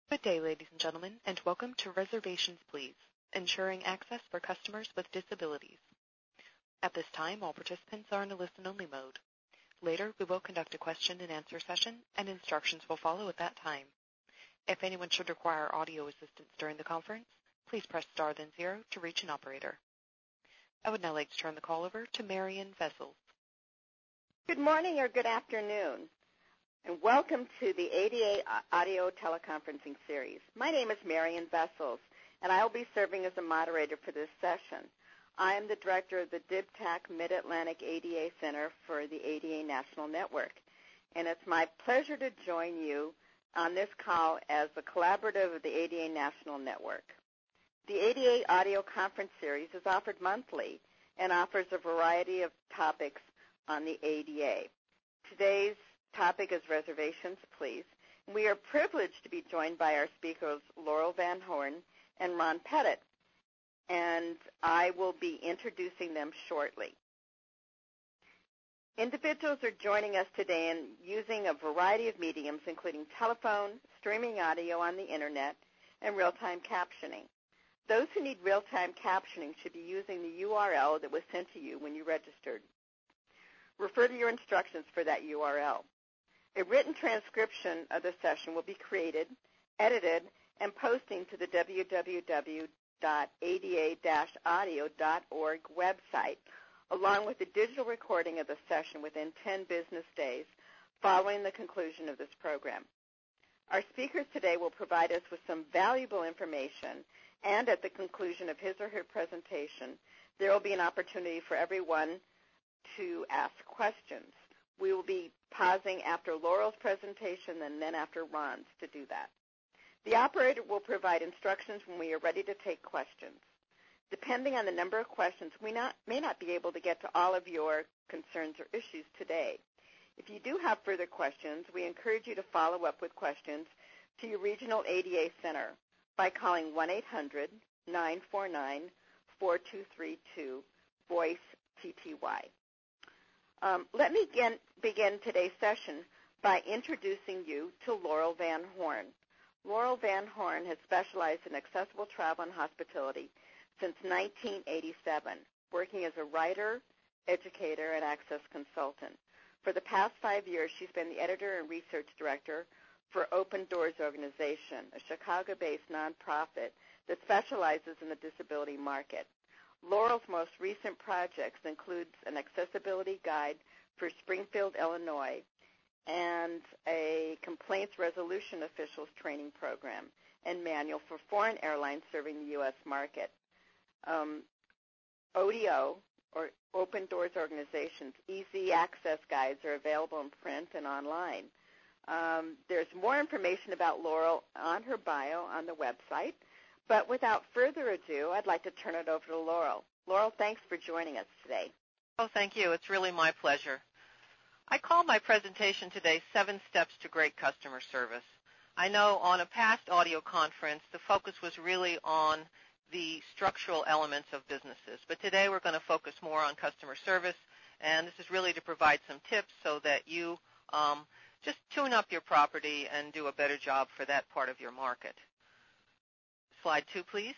Good day, ladies and gentlemen, and welcome to Reservations Please, ensuring access for customers with disabilities. At this time, all participants are in a listen-only mode. Later, we will conduct a question-and-answer session, and instructions will follow at that time. If anyone should require audio assistance during the conference, please press star then 0 to reach an operator. I would now like to turn the call over to Marian Vessels. Good morning or good afternoon, and welcome to the ADA Audio Teleconferencing Series. My name is Marian Vessels, and I will be serving as a moderator for this session. I am the director of the DIBTAC Mid-Atlantic ADA Center for the ADA National Network, and it's my pleasure to join you on this call as the collaborative of the ADA National Network. The ADA Audio Conference Series is offered monthly and offers a variety of topics on the ADA. Today's topic is Reservations Please. We are privileged to be joined by our speakers Laurel Van Horn and Ron Pettit, and I will be introducing them shortly. Individuals are joining us today and using a variety of mediums, including telephone, streaming audio on the Internet, and real-time captioning. Those who need real-time captioning should be using the URL that was sent to you when you registered. Refer to your instructions for that URL. A written transcription of the session will be created, edited, and posting to the www.ada-audio.org website, along with a digital recording of the session within 10 business days following the conclusion of this program. Our speakers today will provide us with some valuable information, and at the conclusion of his or her presentation, there will be an opportunity for everyone to ask questions. We will be pausing after Laurel's presentation and then after Ron's to do that. The operator will provide instructions when we are ready to take questions. Depending on the number of questions, we may not be able to get to all of your concerns or issues today. If you do have further questions, we encourage you to follow up with questions to your regional ADA center by calling 1-800-949-4232, VOICE TTY. Let me begin today's session by introducing you to Laurel Van Horn. Laurel Van Horn has specialized in accessible travel and hospitality since 1987, working as a writer, educator, and access consultant. For the past 5 years, she's been the editor and research director for Open Doors Organization, a Chicago-based nonprofit that specializes in the disability market. Laurel's most recent projects includes an accessibility guide for Springfield, Illinois, and a complaints resolution officials training program and manual for foreign airlines serving the U.S. market. ODO, or Open Doors Organization's easy access guides are available in print and online. There's more information about Laurel on her bio on the website. But without further ado, I'd like to turn it over to Laurel. Laurel, thanks for joining us today. Oh, thank you. It's really my pleasure. I call my presentation today 7 Steps to Great Customer Service. I know on a past audio conference, the focus was really on the structural elements of businesses. But today we're going to focus more on customer service, and this is really to provide some tips so that you just tune up your property and do a better job for that part of your market. Slide 2, please.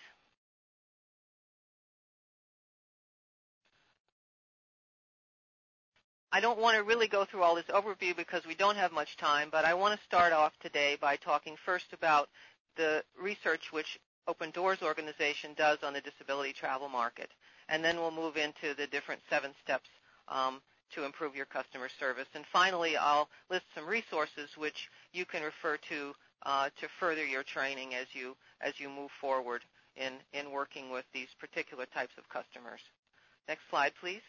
I don't want to really go through all this overview because we don't have much time, but I want to start off today by talking first about the research which Open Doors Organization does on the disability travel market, and then we'll move into the different 7 steps to improve your customer service. And finally, I'll list some resources which you can refer to further your training as you move forward in working with these particular types of customers. Next slide, please.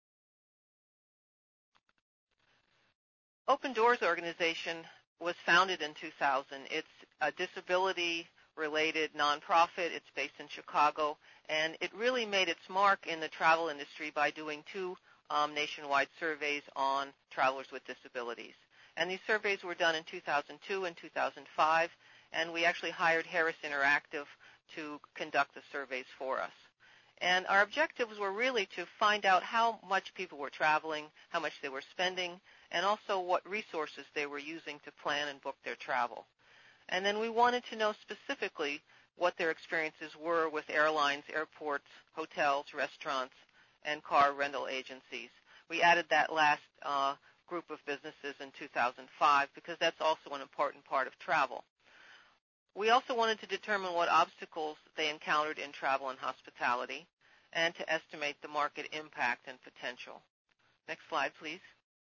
Open Doors Organization was founded in 2000. It's a disability-related nonprofit. It's based in Chicago, and it really made its mark in the travel industry by doing 2 nationwide surveys on travelers with disabilities. And these surveys were done in 2002 and 2005, and we actually hired Harris Interactive to conduct the surveys for us. And our objectives were really to find out how much people were traveling, how much they were spending, and also what resources they were using to plan and book their travel. And then we wanted to know specifically what their experiences were with airlines, airports, hotels, restaurants, and car rental agencies. We added that last group of businesses in 2005 because that's also an important part of travel. We also wanted to determine what obstacles they encountered in travel and hospitality and to estimate the market impact and potential. Next slide, please.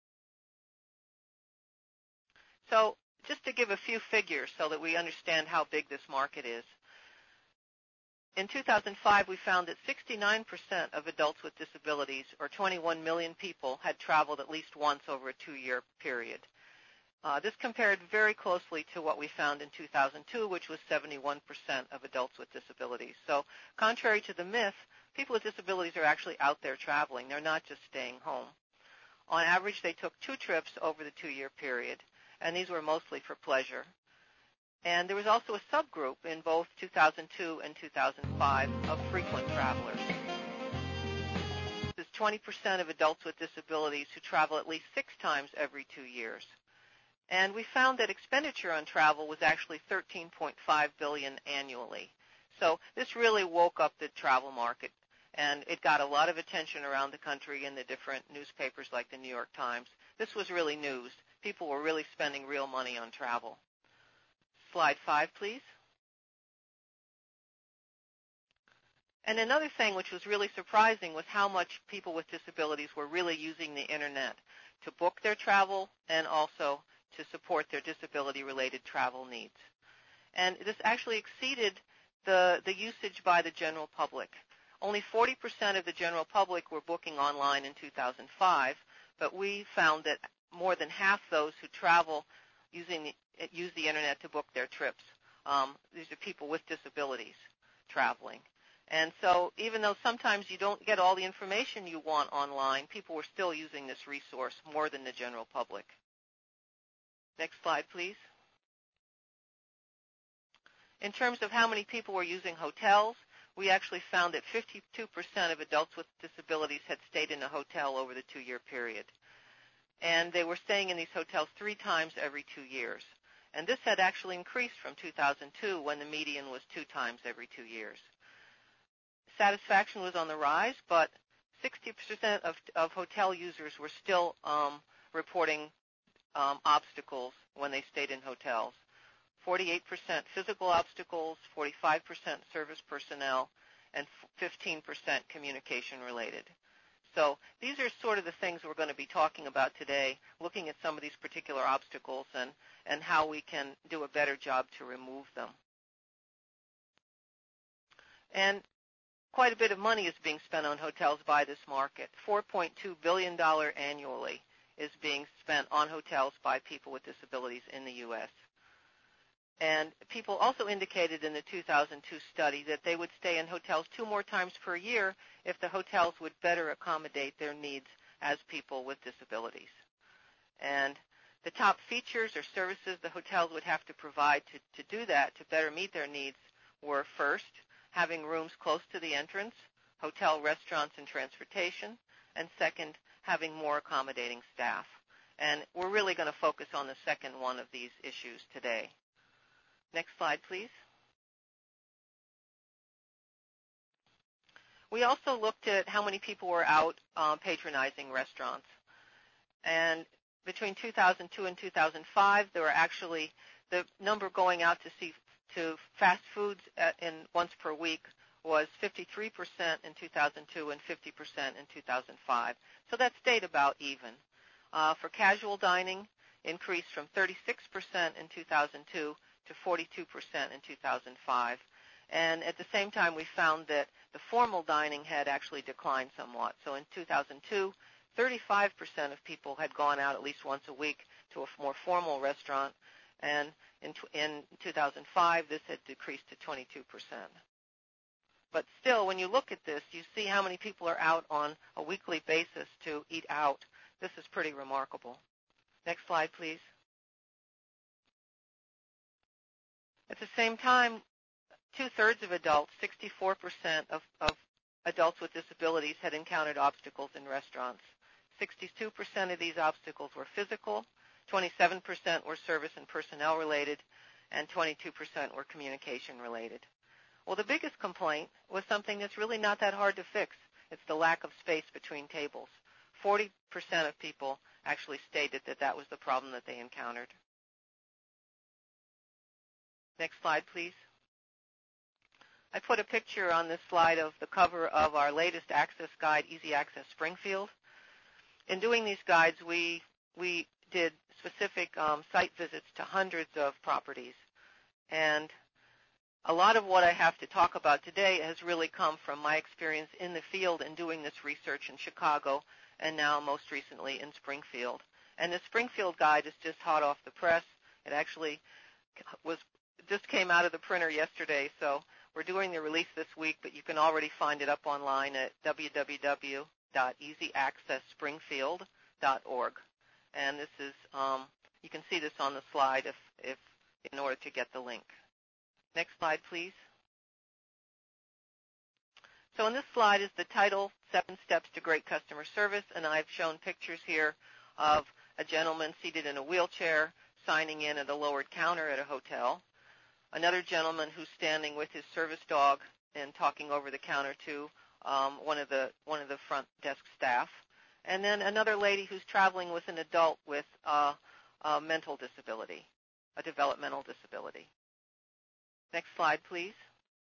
So just to give a few figures so that we understand how big this market is. In 2005, we found that 69% of adults with disabilities, or 21 million people, had traveled at least once over a 2-year period. This compared very closely to what we found in 2002, which was 71% of adults with disabilities. So contrary to the myth, people with disabilities are actually out there traveling. They're not just staying home. On average, they took 2 trips over the 2-year period, and these were mostly for pleasure. And there was also a subgroup in both 2002 and 2005 of frequent travelers. This is 20% of adults with disabilities who travel at least 6 times every 2 years. And we found that expenditure on travel was actually $13.5 billion annually. So this really woke up the travel market, and it got a lot of attention around the country in the different newspapers like the New York Times. This was really news. People were really spending real money on travel. Slide 5, please. And another thing which was really surprising was how much people with disabilities were really using the Internet to book their travel and also to support their disability-related travel needs. And this actually exceeded the usage by the general public. Only 40% of the general public were booking online in 2005, but we found that more than half those who travel use the Internet to book their trips. These are people with disabilities traveling. And so even though sometimes you don't get all the information you want online, people were still using this resource more than the general public. Next slide, please. In terms of how many people were using hotels, we actually found that 52% of adults with disabilities had stayed in a hotel over the 2-year period. And they were staying in these hotels 3 times every 2 years. And this had actually increased from 2002 when the median was 2 times every 2 years. Satisfaction was on the rise, but 60% of hotel users were still reporting obstacles when they stayed in hotels. 48% physical obstacles, 45% service personnel, and 15% communication related. So these are sort of the things we're going to be talking about today, looking at some of these particular obstacles and how we can do a better job to remove them. And quite a bit of money is being spent on hotels by this market. $4.2 billion annually is being spent on hotels by people with disabilities in the U.S. And people also indicated in the 2002 study that they would stay in hotels 2 more times per year if the hotels would better accommodate their needs as people with disabilities. And the top features or services the hotels would have to provide to do that, to better meet their needs, were first, having rooms close to the entrance, hotel restaurants and transportation, and second, having more accommodating staff. And we're really going to focus on the second one of these issues today. Next slide, please. We also looked at how many people were out patronizing restaurants. And between 2002 and 2005, there were actually the number going out to fast foods once per week was 53% in 2002 and 50% in 2005. So that stayed about even. For casual dining, increased from 36% in 2002 to 42% in 2005. And at the same time, we found that the formal dining had actually declined somewhat. So in 2002, 35% of people had gone out at least once a week to a more formal restaurant. And in 2005, this had decreased to 22%. But still, when you look at this, you see how many people are out on a weekly basis to eat out. This is pretty remarkable. Next slide, please. At the same time, 2/3 of adults, 64% of adults with disabilities, had encountered obstacles in restaurants. 62% of these obstacles were physical, 27% were service and personnel related, and 22% were communication related. Well, the biggest complaint was something that's really not that hard to fix. It's the lack of space between tables. 40% of people actually stated that that was the problem that they encountered. Next slide, please. I put a picture on this slide of the cover of our latest access guide, Easy Access Springfield. In doing these guides, we did specific site visits to hundreds of properties. And a lot of what I have to talk about today has really come from my experience in the field and doing this research in Chicago and now most recently in Springfield. And the Springfield guide is just hot off the press. It actually just came out of the printer yesterday, so we're doing the release this week, but you can already find it up online at www.easyaccessspringfield.org. And this is, you can see this on the slide if in order to get the link. Next slide, please. So in this slide is the title, 7 Steps to Great Customer Service, and I've shown pictures here of a gentleman seated in a wheelchair signing in at a lowered counter at a hotel, another gentleman who's standing with his service dog and talking over the counter to one of the front desk staff, and then another lady who's traveling with an adult with a mental disability, a developmental disability. Next slide, please.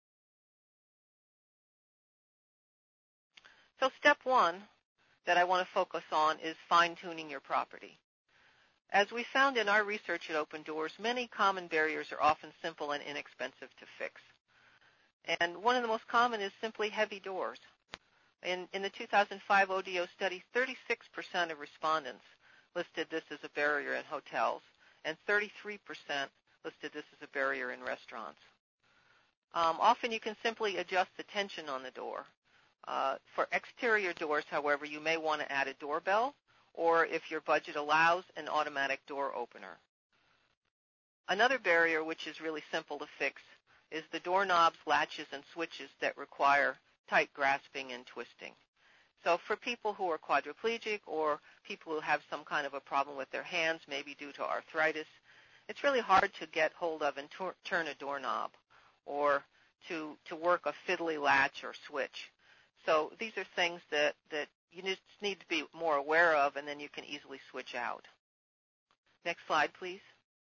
So step 1 that I want to focus on is fine-tuning your property. As we found in our research at Open Doors, many common barriers are often simple and inexpensive to fix. And one of the most common is simply heavy doors. In the 2005 ODO study, 36% of respondents listed this as a barrier in hotels, and 33% listed this as a barrier in restaurants. Often you can simply adjust the tension on the door. For exterior doors, however, you may want to add a doorbell, or if your budget allows, an automatic door opener. Another barrier, which is really simple to fix, is the doorknobs, latches, and switches that require tight grasping and twisting. So for people who are quadriplegic or people who have some kind of a problem with their hands, maybe due to arthritis, it's really hard to get hold of and turn a doorknob or to work a fiddly latch or switch. So these are things that you just need to be more aware of, and then you can easily switch out. Next slide, please.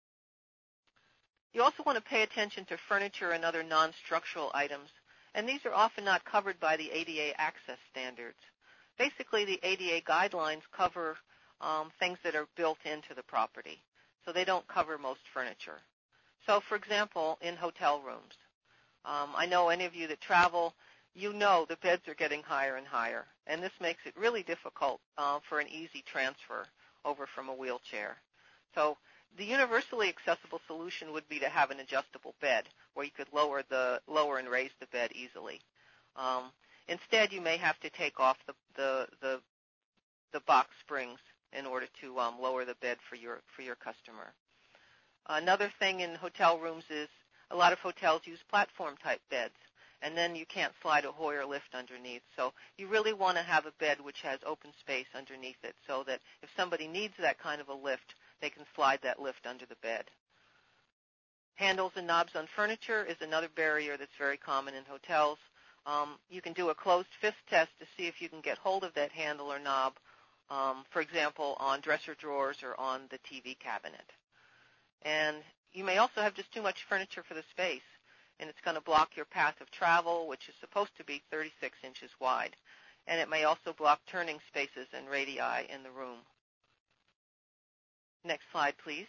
You also want to pay attention to furniture and other non-structural items, and these are often not covered by the ADA access standards. Basically, the ADA guidelines cover things that are built into the property, so they don't cover most furniture. So, for example, in hotel rooms, I know any of you that travel, you know the beds are getting higher and higher, and this makes it really difficult for an easy transfer over from a wheelchair. So the universally accessible solution would be to have an adjustable bed where you could lower and raise the bed easily. Instead, you may have to take off the box springs in order to lower the bed for your customer. Another thing in hotel rooms is a lot of hotels use platform-type beds, and then you can't slide a Hoyer lift underneath. So you really want to have a bed which has open space underneath it so that if somebody needs that kind of a lift, they can slide that lift under the bed. Handles and knobs on furniture is another barrier that's very common in hotels. You can do a closed fist test to see if you can get hold of that handle or knob, for example, on dresser drawers or on the TV cabinet. And you may also have just too much furniture for the space, and it's going to block your path of travel, which is supposed to be 36 inches wide. And it may also block turning spaces and radii in the room. Next slide, please.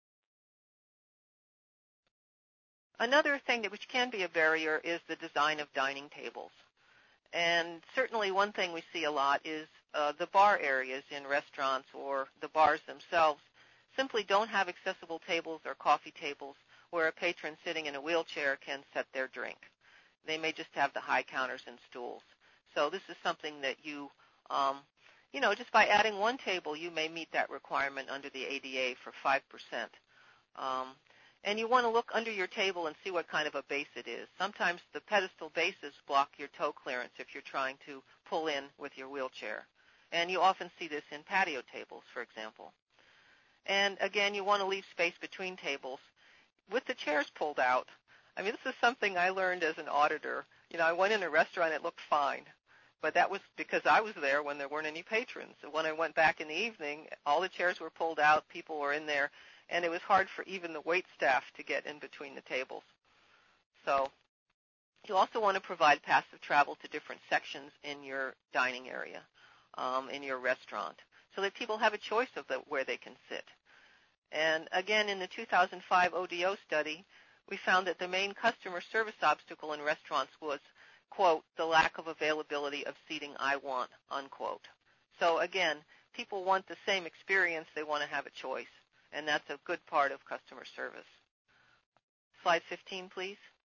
Another thing which can be a barrier is the design of dining tables. And certainly one thing we see a lot is the bar areas in restaurants or the bars themselves simply don't have accessible tables or coffee tables where a patron sitting in a wheelchair can set their drink. They may just have the high counters and stools. So this is something that you just by adding one table, you may meet that requirement under the ADA for 5%. And you want to look under your table and see what kind of a base it is. Sometimes the pedestal bases block your toe clearance if you're trying to pull in with your wheelchair. And you often see this in patio tables, for example. And again, you want to leave space between tables. with the chairs pulled out. I mean, this is something I learned as an auditor. I went in a restaurant, it looked fine, but that was because I was there when there weren't any patrons. So when I went back in the evening, all the chairs were pulled out, people were in there, and it was hard for even the wait staff to get in between the tables. So you also want to provide passive travel to different sections in your dining area, in your restaurant, so that people have a choice of where they can sit. And again, in the 2005 ODO study, we found that the main customer service obstacle in restaurants was, quote, the lack of availability of seating I want, unquote. So again, people want the same experience. They want to have a choice, and that's a good part of customer service. Slide 15, please.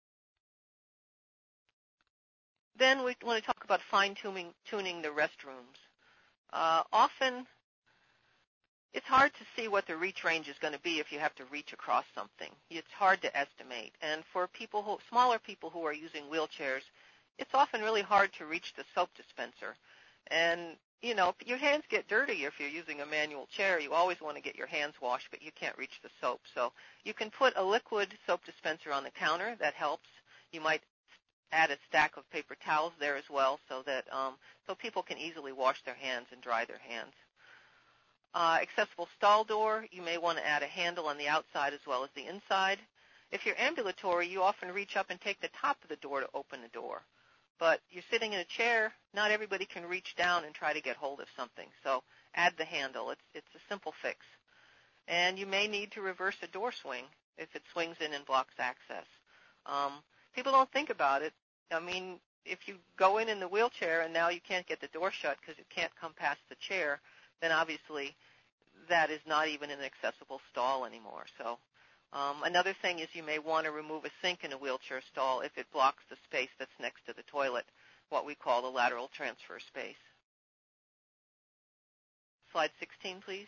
Then we want to talk about fine-tuning the restrooms. Often, it's hard to see what the reach range is going to be if you have to reach across something. It's hard to estimate. And for smaller people who are using wheelchairs, it's often really hard to reach the soap dispenser. And, your hands get dirty if you're using a manual chair. You always want to get your hands washed, but you can't reach the soap. So you can put a liquid soap dispenser on the counter. That helps. You might add a stack of paper towels there as well so that so people can easily wash their hands and dry their hands. Accessible stall door, you may want to add a handle on the outside as well as the inside. If you're ambulatory, you often reach up and take the top of the door to open the door. But you're sitting in a chair, not everybody can reach down and try to get hold of something. So add the handle. It's a simple fix. And you may need to reverse a door swing if it swings in and blocks access. People don't think about it. I mean, if you go in the wheelchair and now you can't get the door shut because it can't come past the chair, then obviously that is not even an accessible stall anymore. So another thing is you may want to remove a sink in a wheelchair stall if it blocks the space that's next to the toilet, what we call the lateral transfer space. Slide 16, please.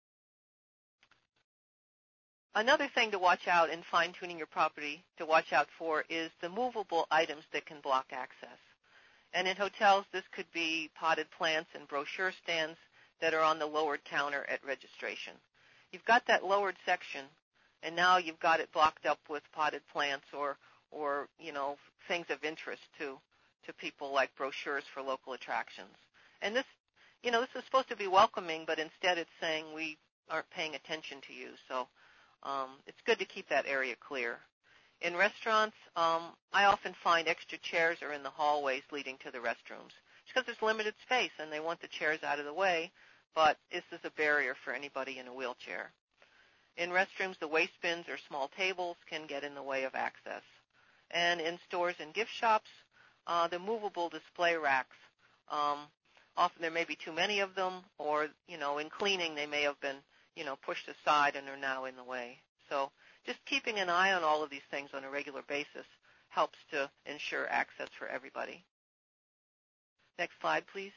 Another thing to watch out in fine-tuning your property to watch out for is the movable items that can block access. And in hotels, this could be potted plants and brochure stands that are on the lowered counter at registration. You've got that lowered section, and now you've got it blocked up with potted plants or things of interest to people like brochures for local attractions. And this is supposed to be welcoming, but instead it's saying we aren't paying attention to you. So it's good to keep that area clear. In restaurants, I often find extra chairs are in the hallways leading to the restrooms. It's because there's limited space and they want the chairs out of the way, but this is a barrier for anybody in a wheelchair. In restrooms, the waste bins or small tables can get in the way of access. And in stores and gift shops, the movable display racks, often there may be too many of them, or, in cleaning they may have been, pushed aside and are now in the way. So just keeping an eye on all of these things on a regular basis helps to ensure access for everybody. Next slide, please.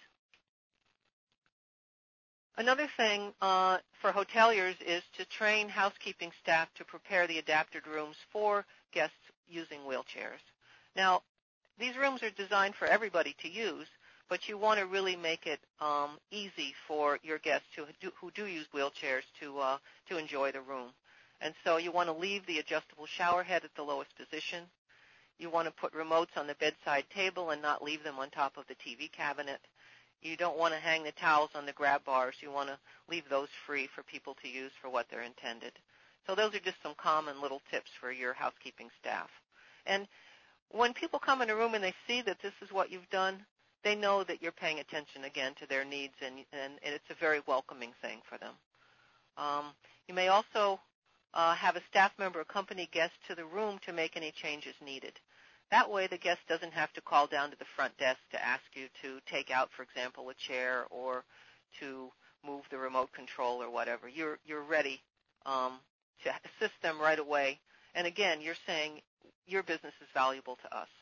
Another thing for hoteliers is to train housekeeping staff to prepare the adapted rooms for guests using wheelchairs. Now, these rooms are designed for everybody to use, but you want to really make it easy for your guests who do use wheelchairs to enjoy the room. And so you want to leave the adjustable shower head at the lowest position. You want to put remotes on the bedside table and not leave them on top of the TV cabinet. You don't want to hang the towels on the grab bars. You want to leave those free for people to use for what they're intended. So those are just some common little tips for your housekeeping staff. And when people come in a room and they see that this is what you've done, they know that you're paying attention again to their needs, and it's a very welcoming thing for them. You may also have a staff member accompany guests to the room to make any changes needed. That way the guest doesn't have to call down to the front desk to ask you to take out, for example, a chair or to move the remote control or whatever. You're ready to assist them right away. And again, you're saying your business is valuable to us.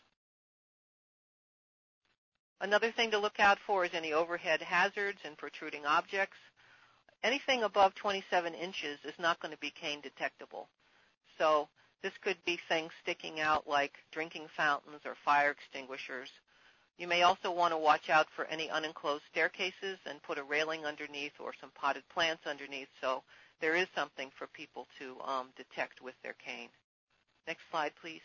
Another thing to look out for is any overhead hazards and protruding objects. Anything above 27 inches is not going to be cane detectable. So this could be things sticking out like drinking fountains or fire extinguishers. You may also want to watch out for any unenclosed staircases and put a railing underneath or some potted plants underneath so there is something for people to detect with their cane. Next slide, please.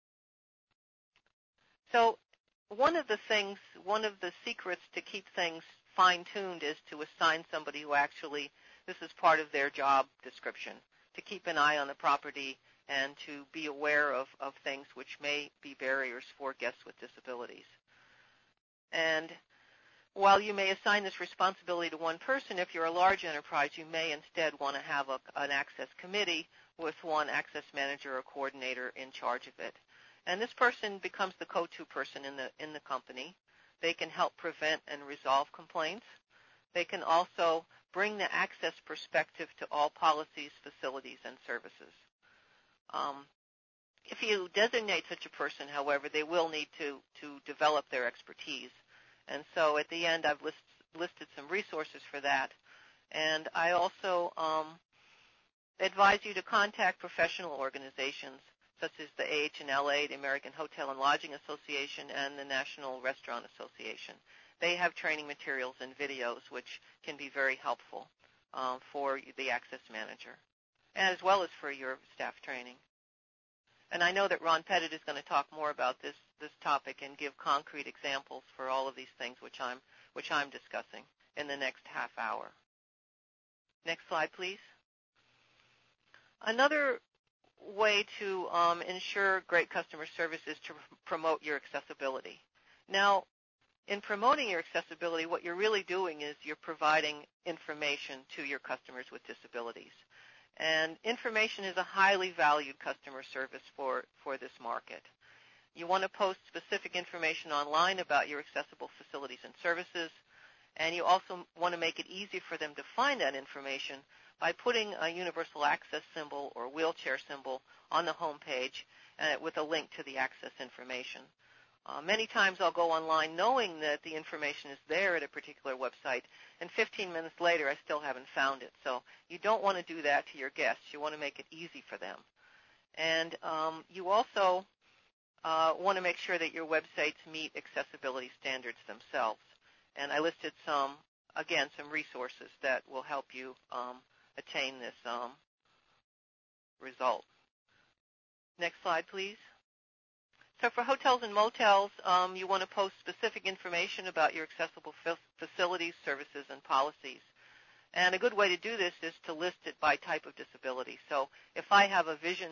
So one of the secrets to keep things fine-tuned is to assign somebody who actually, this is part of their job description, to keep an eye on the property and to be aware of things which may be barriers for guests with disabilities. And while you may assign this responsibility to one person, if you're a large enterprise, you may instead want to have an access committee with one access manager or coordinator in charge of it. And this person becomes the go-to person in the company. They can help prevent and resolve complaints. They can also bring the access perspective to all policies, facilities, and services. If you designate such a person, however, they will need to develop their expertise. And so at the end, I've listed some resources for that. And I also advise you to contact professional organizations such as the AHLA, the American Hotel and Lodging Association, and the National Restaurant Association. They have training materials and videos which can be very helpful for the access manager, as well as for your staff training. And I know that Ron Pettit is going to talk more about this topic and give concrete examples for all of these things which I'm discussing in the next half hour. Next slide, please. Another way to ensure great customer service is to promote your accessibility. Now, in promoting your accessibility, what you're really doing is you're providing information to your customers with disabilities. And information is a highly valued customer service for this market. You want to post specific information online about your accessible facilities and services, and you also want to make it easy for them to find that information by putting a universal access symbol or wheelchair symbol on the home page with a link to the access information. Many times I'll go online knowing that the information is there at a particular website, and 15 minutes later I still haven't found it. So you don't want to do that to your guests. You want to make it easy for them. And you also want to make sure that your websites meet accessibility standards themselves. And I listed some resources that will help you attain this result. Next slide, please. So for hotels and motels, you want to post specific information about your accessible facilities, services, and policies. And a good way to do this is to list it by type of disability. So if I have a vision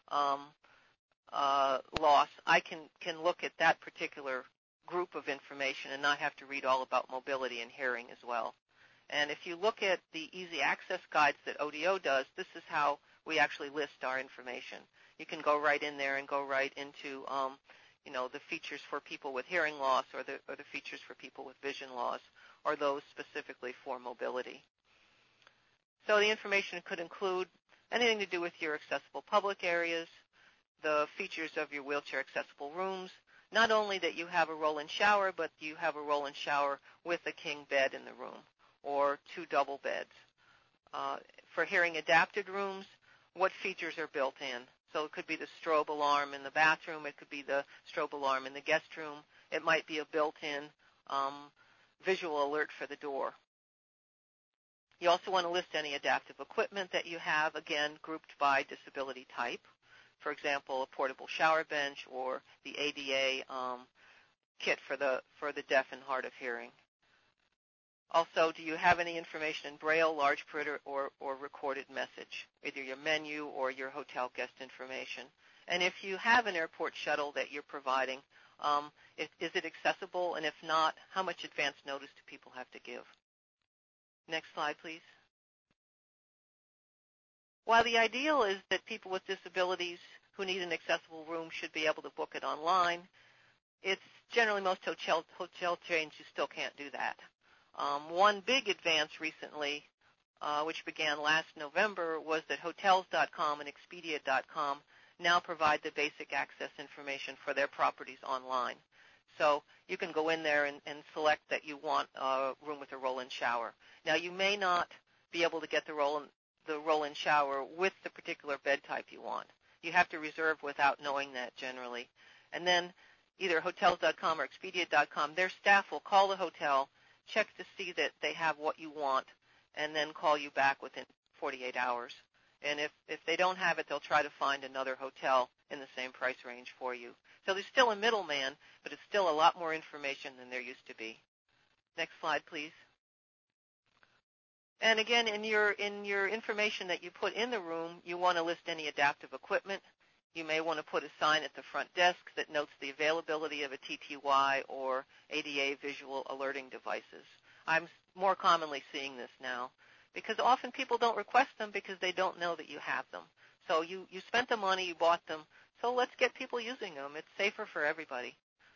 loss, I can look at that particular group of information and not have to read all about mobility and hearing as well. And if you look at the easy access guides that ODO does, this is how we actually list our information. You can go right in there and go right into the features for people with hearing loss or the features for people with vision loss or those specifically for mobility. So the information could include anything to do with your accessible public areas, the features of your wheelchair accessible rooms, not only that you have a roll-in shower, but you have a roll-in shower with a king bed in the room or 2 double beds. For hearing adapted rooms, what features are built in? So it could be the strobe alarm in the bathroom. It could be the strobe alarm in the guest room. It might be a built-in visual alert for the door. You also want to list any adaptive equipment that you have, again, grouped by disability type. For example, a portable shower bench or the ADA kit for the deaf and hard of hearing. Also, do you have any information in Braille, large print, or recorded message, either your menu or your hotel guest information? And if you have an airport shuttle that you're providing, is it accessible? And if not, how much advance notice do people have to give? Next slide, please. While the ideal is that people with disabilities who need an accessible room should be able to book it online, it's generally most hotel chains who still can't do that. One big advance recently, which began last November, was that Hotels.com and Expedia.com now provide the basic access information for their properties online. So you can go in there and select that you want a room with a roll-in shower. Now, you may not be able to get the roll-in shower with the particular bed type you want. You have to reserve without knowing that generally. And then either Hotels.com or Expedia.com, their staff will call the hotel, check to see that they have what you want, and then call you back 48 hours. And if they don't have it, they'll try to find another hotel in the same price range for you. So there's still a middleman, but it's still a lot more information than there used to be. Next slide, please. And again, in your information that you put in the room, you want to list any adaptive equipment. You may want to put a sign at the front desk that notes the availability of a TTY or ADA visual alerting devices. I'm more commonly seeing this now because often people don't request them because they don't know that you have them. So you spent the money, you bought them, so let's get people using them. It's safer for everybody.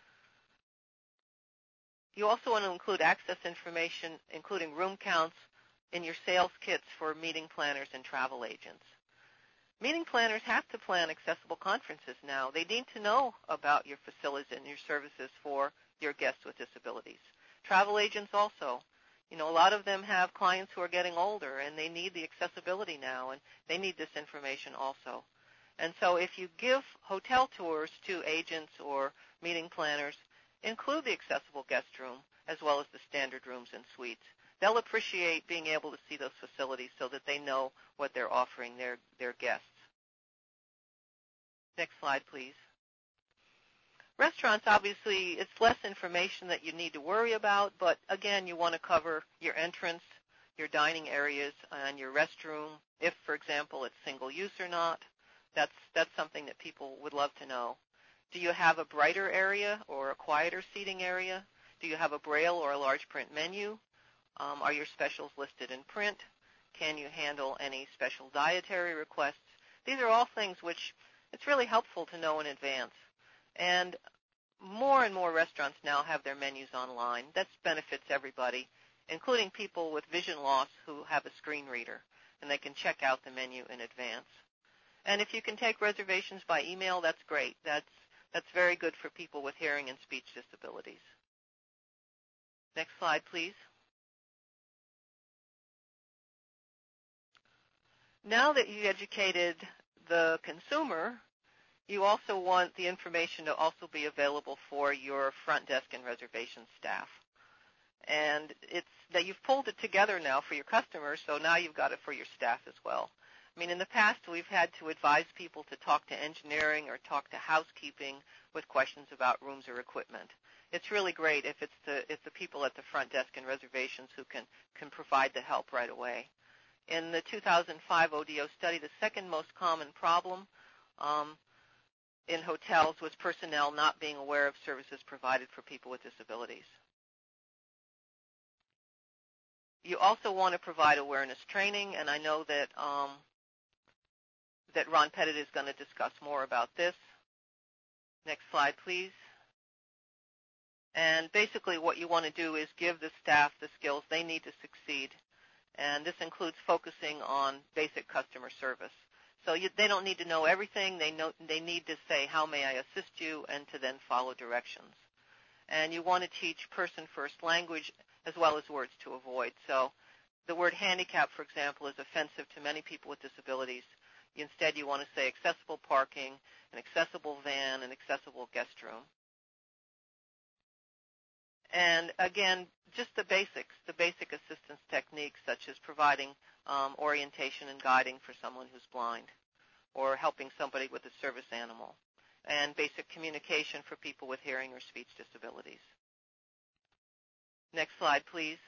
You also want to include access information, including room counts, in your sales kits for meeting planners and travel agents. Meeting planners have to plan accessible conferences now. They need to know about your facilities and your services for your guests with disabilities. Travel agents also. You know, a lot of them have clients who are getting older, and they need the accessibility now, and they need this information also. And so if you give hotel tours to agents or meeting planners, include the accessible guest room as well as the standard rooms and suites. They'll appreciate being able to see those facilities so that they know what they're offering their guests. Next slide, please. Restaurants, obviously, it's less information that you need to worry about, but again, you want to cover your entrance, your dining areas, and your restroom, if, for example, it's single use or not. That's something that people would love to know. Do you have a brighter area or a quieter seating area? Do you have a braille or a large print menu? Are your specials listed in print? Can you handle any special dietary requests? These are all things which it's really helpful to know in advance. And more restaurants now have their menus online. That benefits everybody, including people with vision loss who have a screen reader, and they can check out the menu in advance. And if you can take reservations by email, that's great. That's very good for people with hearing and speech disabilities. Next slide, please. Now that you educated the consumer, you also want the information to also be available for your front desk and reservation staff. And it's that you've pulled it together now for your customers, so now you've got it for your staff as well. I mean, in the past, we've had to advise people to talk to engineering or talk to housekeeping with questions about rooms or equipment. It's really great if it's the people at the front desk and reservations who can provide the help right away. In the 2005 ODO study, the second most common problem in hotels was personnel not being aware of services provided for people with disabilities. You also want to provide awareness training, and I know that that Ron Pettit is going to discuss more about this. Next slide, please. And basically what you want to do is give the staff the skills they need to succeed, and this includes focusing on basic customer service. So they don't need to know everything. They need to say, how may I assist you, and to then follow directions. And you want to teach person-first language as well as words to avoid. So the word handicap, for example, is offensive to many people with disabilities. Instead, you want to say accessible parking, an accessible van, an accessible guest room. And again, just the basic assistance techniques such as providing orientation and guiding for someone who's blind, or helping somebody with a service animal, and basic communication for people with hearing or speech disabilities. Next slide, please.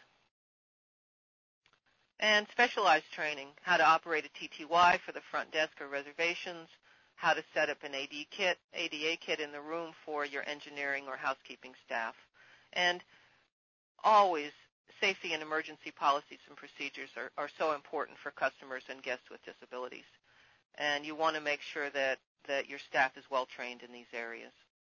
And specialized training, how to operate a TTY for the front desk or reservations, how to set up an ADA kit in the room for your engineering or housekeeping staff. And always, safety and emergency policies and procedures are so important for customers and guests with disabilities. And you want to make sure that your staff is well trained in these areas.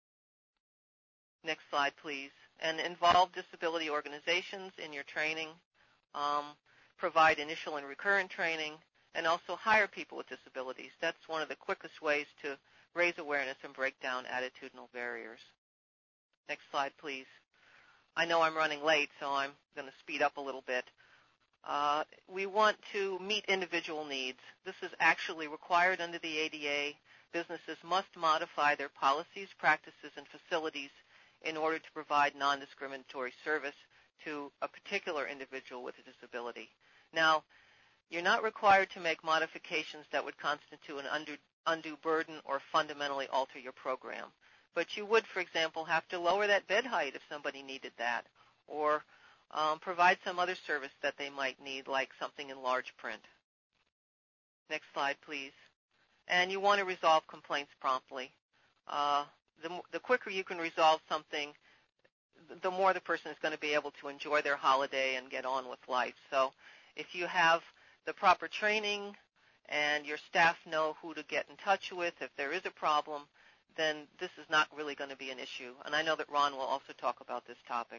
Next slide, please. And involve disability organizations in your training. Provide initial and recurrent training, and also hire people with disabilities. That's one of the quickest ways to raise awareness and break down attitudinal barriers. Next slide, please. I know I'm running late, so I'm going to speed up a little bit. We want to meet individual needs. This is actually required under the ADA. Businesses must modify their policies, practices, and facilities in order to provide non-discriminatory service to a particular individual with a disability. Now, You're not required to make modifications that would constitute an undue burden or fundamentally alter your program. But you would, for example, have to lower that bed height if somebody needed that, or provide some other service that they might need, like something in large print. Next slide, please. And you want to resolve complaints promptly. The quicker you can resolve something, the more the person is going to be able to enjoy their holiday and get on with life. So if you have the proper training and your staff know who to get in touch with if there is a problem, then this is not really going to be an issue. And I know that Ron will also talk about this topic.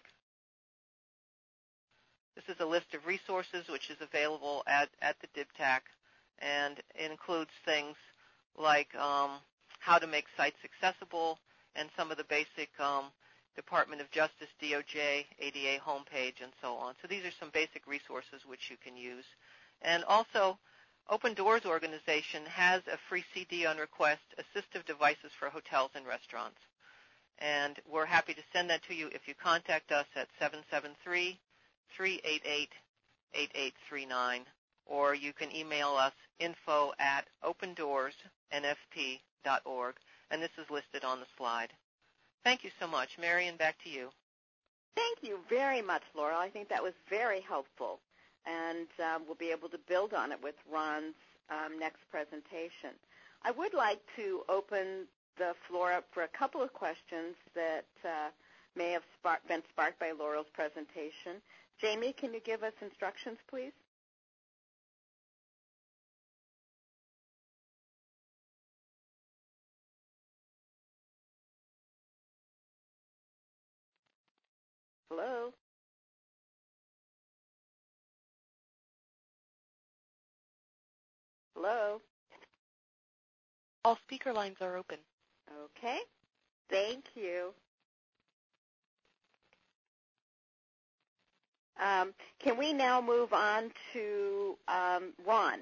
This is a list of resources which is available at the DIBTAC, and it includes things like how to make sites accessible and some of the basic Department of Justice, DOJ, ADA homepage, and so on. So these are some basic resources which you can use. And also, Open Doors organization has a free CD on request, assistive devices for hotels and restaurants. And we're happy to send that to you if you contact us at 773-388-8839, or you can email us info@opendoorsnfp.org, and this is listed on the slide. Thank you so much. Marion, back to you. Thank you very much, Laurel. I think that was very helpful, and we'll be able to build on it with Ron's next presentation. I would like to open the floor up for a couple of questions that may have been sparked by Laurel's presentation. Jamie, can you give us instructions, please? Hello? Hello? All speaker lines are open. Okay. Thank you. Can we now move on to Ron?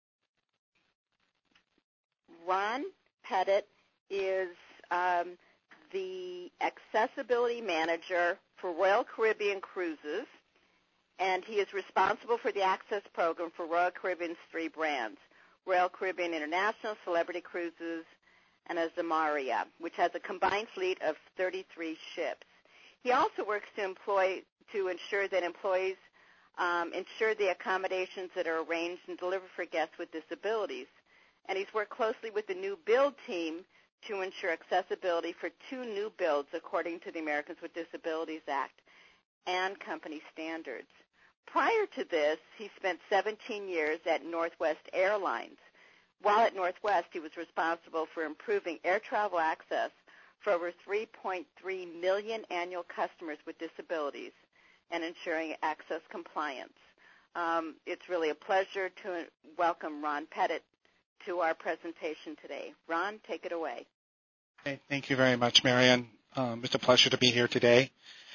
Ron Pettit is the accessibility manager for Royal Caribbean Cruises, and he is responsible for the access program for Royal Caribbean's three brands, Royal Caribbean International, Celebrity Cruises, and Azamaria, which has a combined fleet of 33 ships. He also works to ensure that employees ensure the accommodations that are arranged and delivered for guests with disabilities. And he's worked closely with the new build team to ensure accessibility for 2 new builds according to the Americans with Disabilities Act and company standards. Prior to this, he spent 17 years at Northwest Airlines. While at Northwest, he was responsible for improving air travel access for over 3.3 million annual customers with disabilities and ensuring access compliance. It's really a pleasure to welcome Ron Pettit to our presentation today. Ron, take it away. Okay, thank you very much, Marion. It's a pleasure to be here today.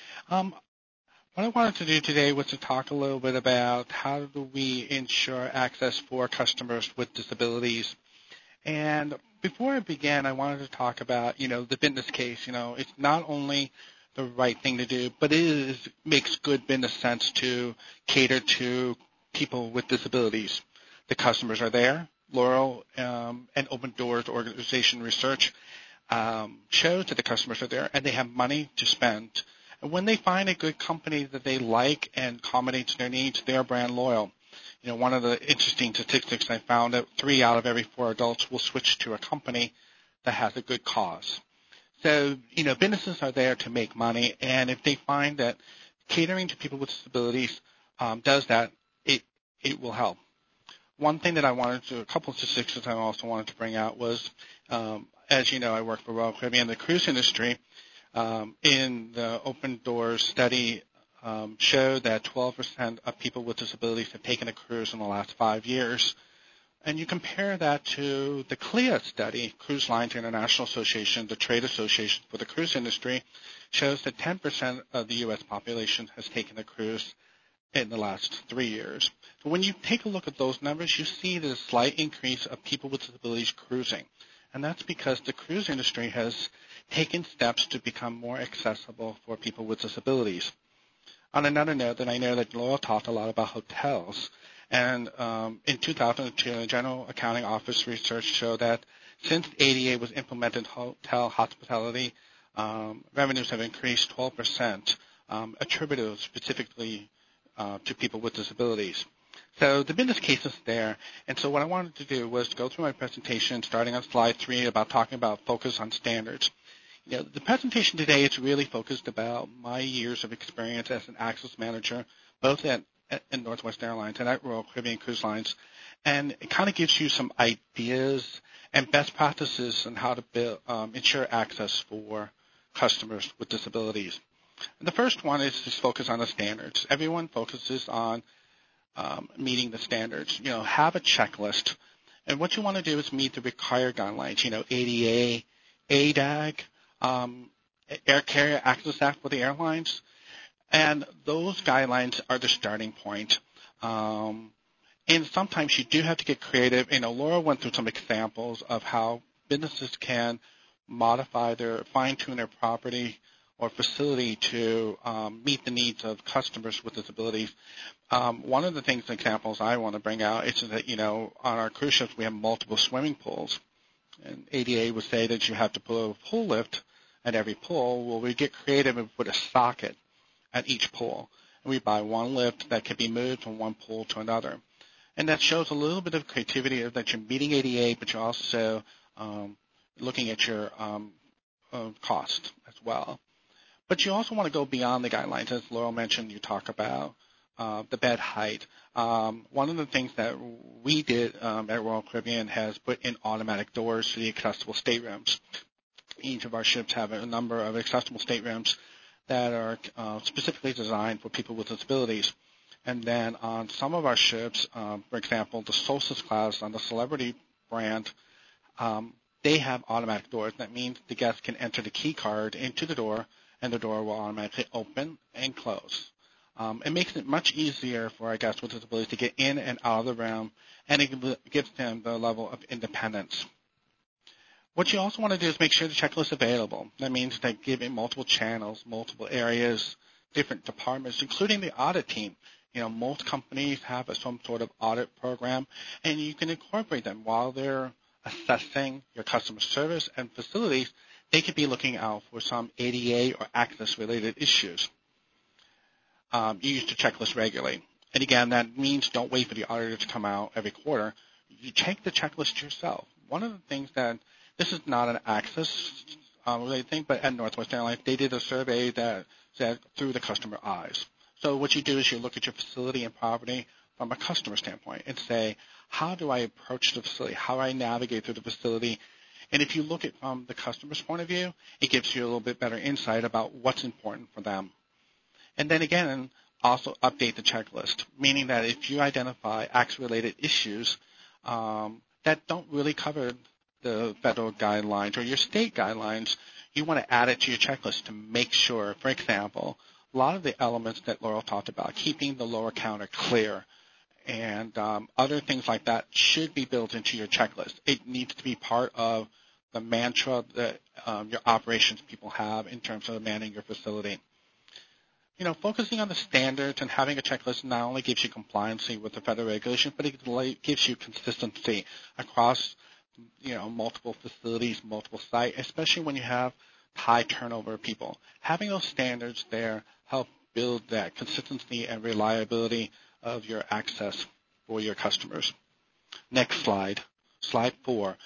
What I wanted to do today was to talk a little bit about how do we ensure access for customers with disabilities. And before I begin, I wanted to talk about, the business case. It's not only the right thing to do, but it makes good business sense to cater to people with disabilities. The customers are there. Laurel and Open Doors organization research shows that the customers are there and they have money to spend. And when they find a good company that they like and accommodates their needs, they are brand loyal. One of the interesting statistics I found that 3 out of every 4 adults will switch to a company that has a good cause. So, businesses are there to make money, and if they find that catering to people with disabilities does that, it will help. One thing that a couple of statistics I also wanted to bring out was, as you know, I work for Royal Caribbean, the cruise industry. In the Open Doors study showed that 12% of people with disabilities have taken a cruise in the last 5 years. And you compare that to the CLIA study, Cruise Lines International Association, the trade association for the cruise industry, shows that 10% of the U.S. population has taken a cruise in the last 3 years. So when you take a look at those numbers, you see the slight increase of people with disabilities cruising. And that's because the cruise industry has taken steps to become more accessible for people with disabilities. On another note, that I know that Laurel talked a lot about hotels, And in 2002, the General Accounting Office research showed that since ADA was implemented in hotel hospitality, revenues have increased 12%, attributed specifically to people with disabilities. So the business case is there, and so what I wanted to do was go through my presentation, starting on slide 3, about talking about focus on standards. You know, the presentation today is really focused about my years of experience as an access manager, both in Northwest Airlines and at Royal Caribbean Cruise Lines, and it kind of gives you some ideas and best practices on how to ensure access for customers with disabilities. And the first one is just focus on the standards. Everyone focuses on meeting the standards. You know, have a checklist, and what you want to do is meet the required guidelines. You know, ADA, ADAG, Air Carrier Access Act for the airlines, and those guidelines are the starting point. And sometimes you do have to get creative. You know, Laura went through some examples of how businesses can modify fine-tune their property or facility to meet the needs of customers with disabilities. One of the examples I want to bring out is that, you know, on our cruise ships we have multiple swimming pools, and ADA would say that you have to put a pool lift at every pool. Well, we get creative and put a socket at each pool, and we buy one lift that can be moved from one pool to another. And that shows a little bit of creativity that you're meeting ADA, but you're also looking at your cost as well. But you also want to go beyond the guidelines. As Laurel mentioned, you talk about the bed height. One of the things that we did at Royal Caribbean has put in automatic doors to the accessible staterooms. Each of our ships have a number of accessible staterooms that are specifically designed for people with disabilities. And then on some of our ships, for example, the Solstice class on the Celebrity brand, they have automatic doors. That means the guest can enter the key card into the door, and the door will automatically open and close. It makes it much easier for our guests with disabilities to get in and out of the room, and it gives them the level of independence. What you also want to do is make sure the checklist is available. That means that giving multiple channels, multiple areas, different departments, including the audit team. You know, most companies have some sort of audit program, and you can incorporate them while they're assessing your customer service and facilities. They could be looking out for some ADA or access-related issues. You use the checklist regularly. And again, that means don't wait for the auditor to come out every quarter. You take the checklist yourself. One of the things that this is not an access-related thing, but at Northwest Airlines, they did a survey that said through the customer eyes. So what you do is you look at your facility and property from a customer standpoint and say, how do I approach the facility? How do I navigate through the facility? And if you look at from the customer's point of view, it gives you a little bit better insight about what's important for them. And then again, also update the checklist, meaning that if you identify access-related issues that don't really cover the federal guidelines or your state guidelines, you want to add it to your checklist to make sure, for example, a lot of the elements that Laurel talked about, keeping the lower counter clear, and other things like that should be built into your checklist. It needs to be part of the mantra that your operations people have in terms of managing your facility. You know, focusing on the standards and having a checklist not only gives you compliancy with the federal regulations, but it gives you consistency across, you know, multiple facilities, multiple sites, especially when you have high turnover of people. Having those standards there help build that consistency and reliability of your access for your customers. Next slide, slide 4.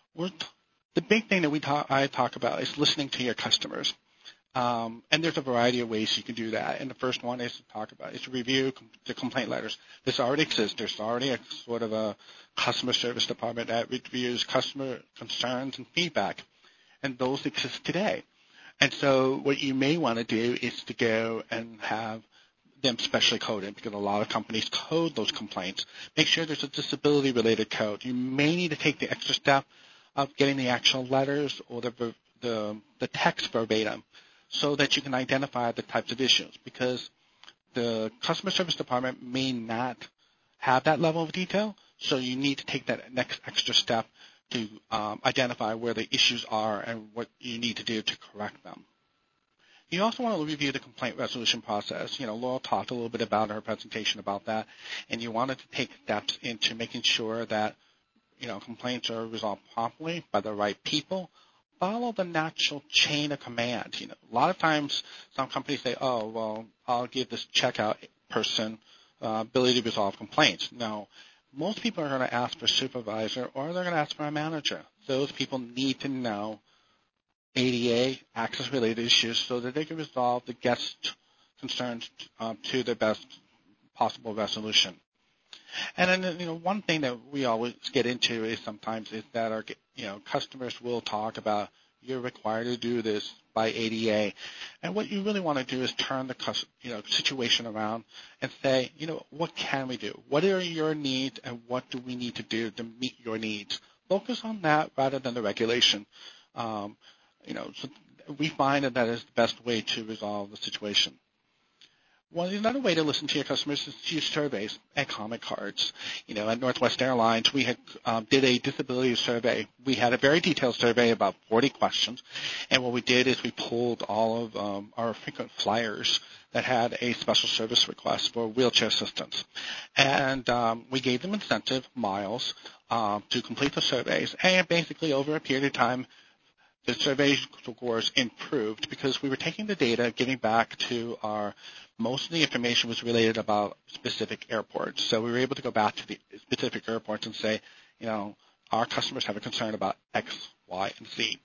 The big thing that I talk about is listening to your customers. And there's a variety of ways you can do that. And the first one is to review the complaint letters. This already exists. There's already a sort of a customer service department that reviews customer concerns and feedback. And those exist today. And so what you may want to do is to go and have them specially coded, because a lot of companies code those complaints. Make sure there's a disability-related code. You may need to take the extra step of getting the actual letters or the text verbatim so that you can identify the types of issues, because the customer service department may not have that level of detail, so you need to take that next extra step to identify where the issues are and what you need to do to correct them. You also want to review the complaint resolution process. Laurel talked a little bit about her presentation about that, and you wanted to take steps into making sure that, complaints are resolved promptly by the right people. Follow the natural chain of command. A lot of times some companies say, oh, well, I'll give this checkout person ability to resolve complaints. No, most people are going to ask for a supervisor or they're going to ask for a manager. Those people need to know ADA, access-related issues, so that they can resolve the guest concerns to the best possible resolution. And then, one thing that we always get into is sometimes is that our, customers will talk about, you're required to do this by ADA. And what you really want to do is turn the, situation around and say, what can we do? What are your needs and what do we need to do to meet your needs? Focus on that rather than the regulation. So we find that is the best way to resolve the situation. Well, another way to listen to your customers is to use surveys and comment cards. At Northwest Airlines, we had did a disability survey. We had a very detailed survey, about 40 questions, and what we did is we pulled all of our frequent flyers that had a special service request for wheelchair assistance, and we gave them incentive miles to complete the surveys, and basically over a period of time, the survey scores improved because we were taking the data, getting back to most of the information was related about specific airports. So we were able to go back to the specific airports and say, our customers have a concern about X, Y, and Z.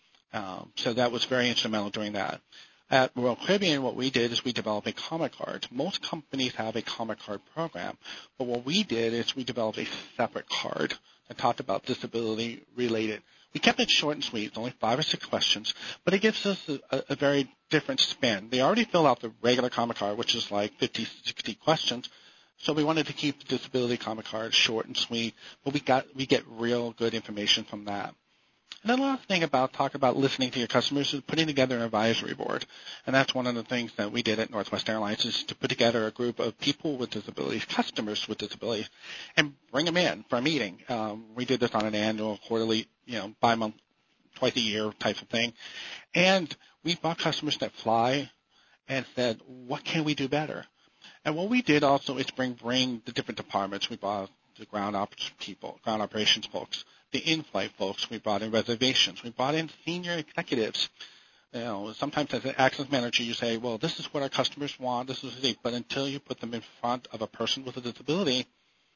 So that was very instrumental during that. At Royal Caribbean, what we did is we developed a comment card. Most companies have a comment card program, but what we did is we developed a separate card that talked about disability related. We kept it short and sweet. It's only 5 or 6 questions, but it gives us a very different spin. They already fill out the regular comment card, which is like 50, 60 questions. So we wanted to keep the disability comment card short and sweet, but we get real good information from that. And then the last thing talk about listening to your customers is putting together an advisory board. And that's one of the things that we did at Northwest Airlines is to put together a group of people with disabilities, customers with disabilities, and bring them in for a meeting. We did this on an annual, quarterly, bi-month, twice a year type of thing. And we brought customers that fly and said, what can we do better? And what we did also is bring the different departments. We brought the ground operations folks, the in-flight folks. We brought in reservations. We brought in senior executives. Sometimes as an access manager, you say, well, this is what our customers want. This is it. But until you put them in front of a person with a disability,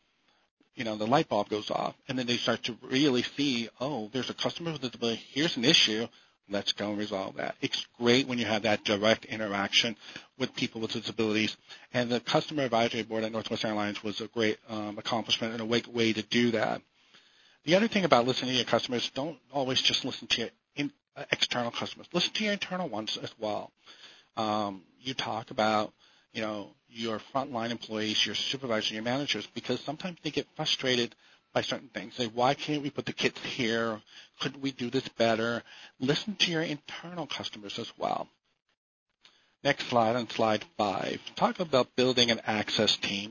the light bulb goes off. And then they start to really see, oh, there's a customer with a disability. Here's an issue. Let's go and resolve that. It's great when you have that direct interaction with people with disabilities. And the Customer Advisory Board at Northwest Airlines was a great accomplishment and a way to do that. The other thing about listening to your customers, don't always just listen to your external customers. Listen to your internal ones as well. You talk about, your frontline employees, your supervisors, your managers, because sometimes they get frustrated by certain things. Say, why can't we put the kits here? Couldn't we do this better? Listen to your internal customers as well. Next slide, on slide 5. Talk about building an access team.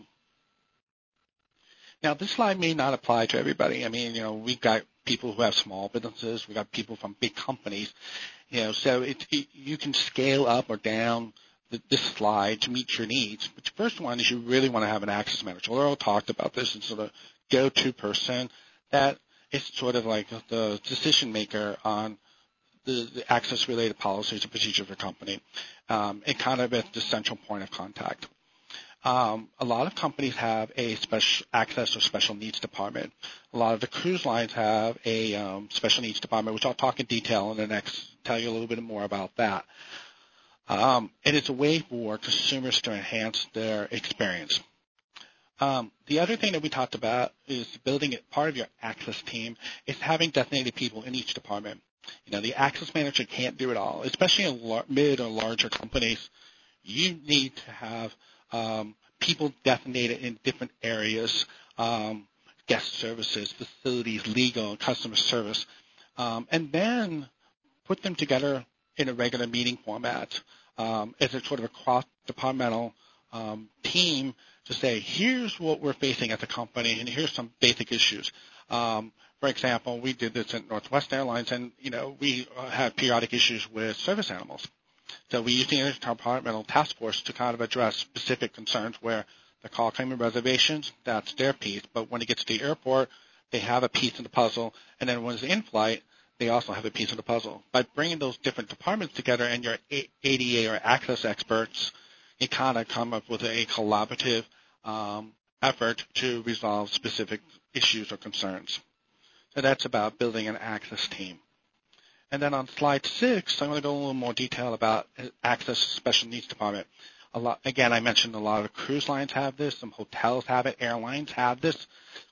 Now, this slide may not apply to everybody. I mean, we've got people who have small businesses. We've got people from big companies. So you can scale up or down this slide to meet your needs. But the first one is you really want to have an access manager. Laurel talked about this. It's sort of go-to person that is sort of like the decision maker on the access-related policies and procedures of the company, and kind of at the central point of contact. A lot of companies have a special access or special needs department. A lot of the cruise lines have a special needs department, which I'll talk in detail in the next, tell you a little bit more about that. And it's a way for consumers to enhance their experience. The other thing that we talked about is building it. Part of your access team is having designated people in each department. The access manager can't do it all, especially in mid or larger companies. You need to have people designated in different areas, guest services, facilities, legal, customer service, and then put them together in a regular meeting format as a sort of a cross-departmental team to say, here's what we're facing as a company, and here's some basic issues. For example, we did this at Northwest Airlines, and we have periodic issues with service animals. So we use the interdepartmental task force to kind of address specific concerns where the call claimant reservations, that's their piece. But when it gets to the airport, they have a piece of the puzzle. And then when it's in flight, they also have a piece of the puzzle. By bringing those different departments together and your ADA or access experts, you kind of come up with a collaborative effort to resolve specific issues or concerns. So that's about building an access team. And then on slide 6, I'm going to go a little more detail about access special needs department. Again, I mentioned a lot of cruise lines have this, some hotels have it, airlines have this.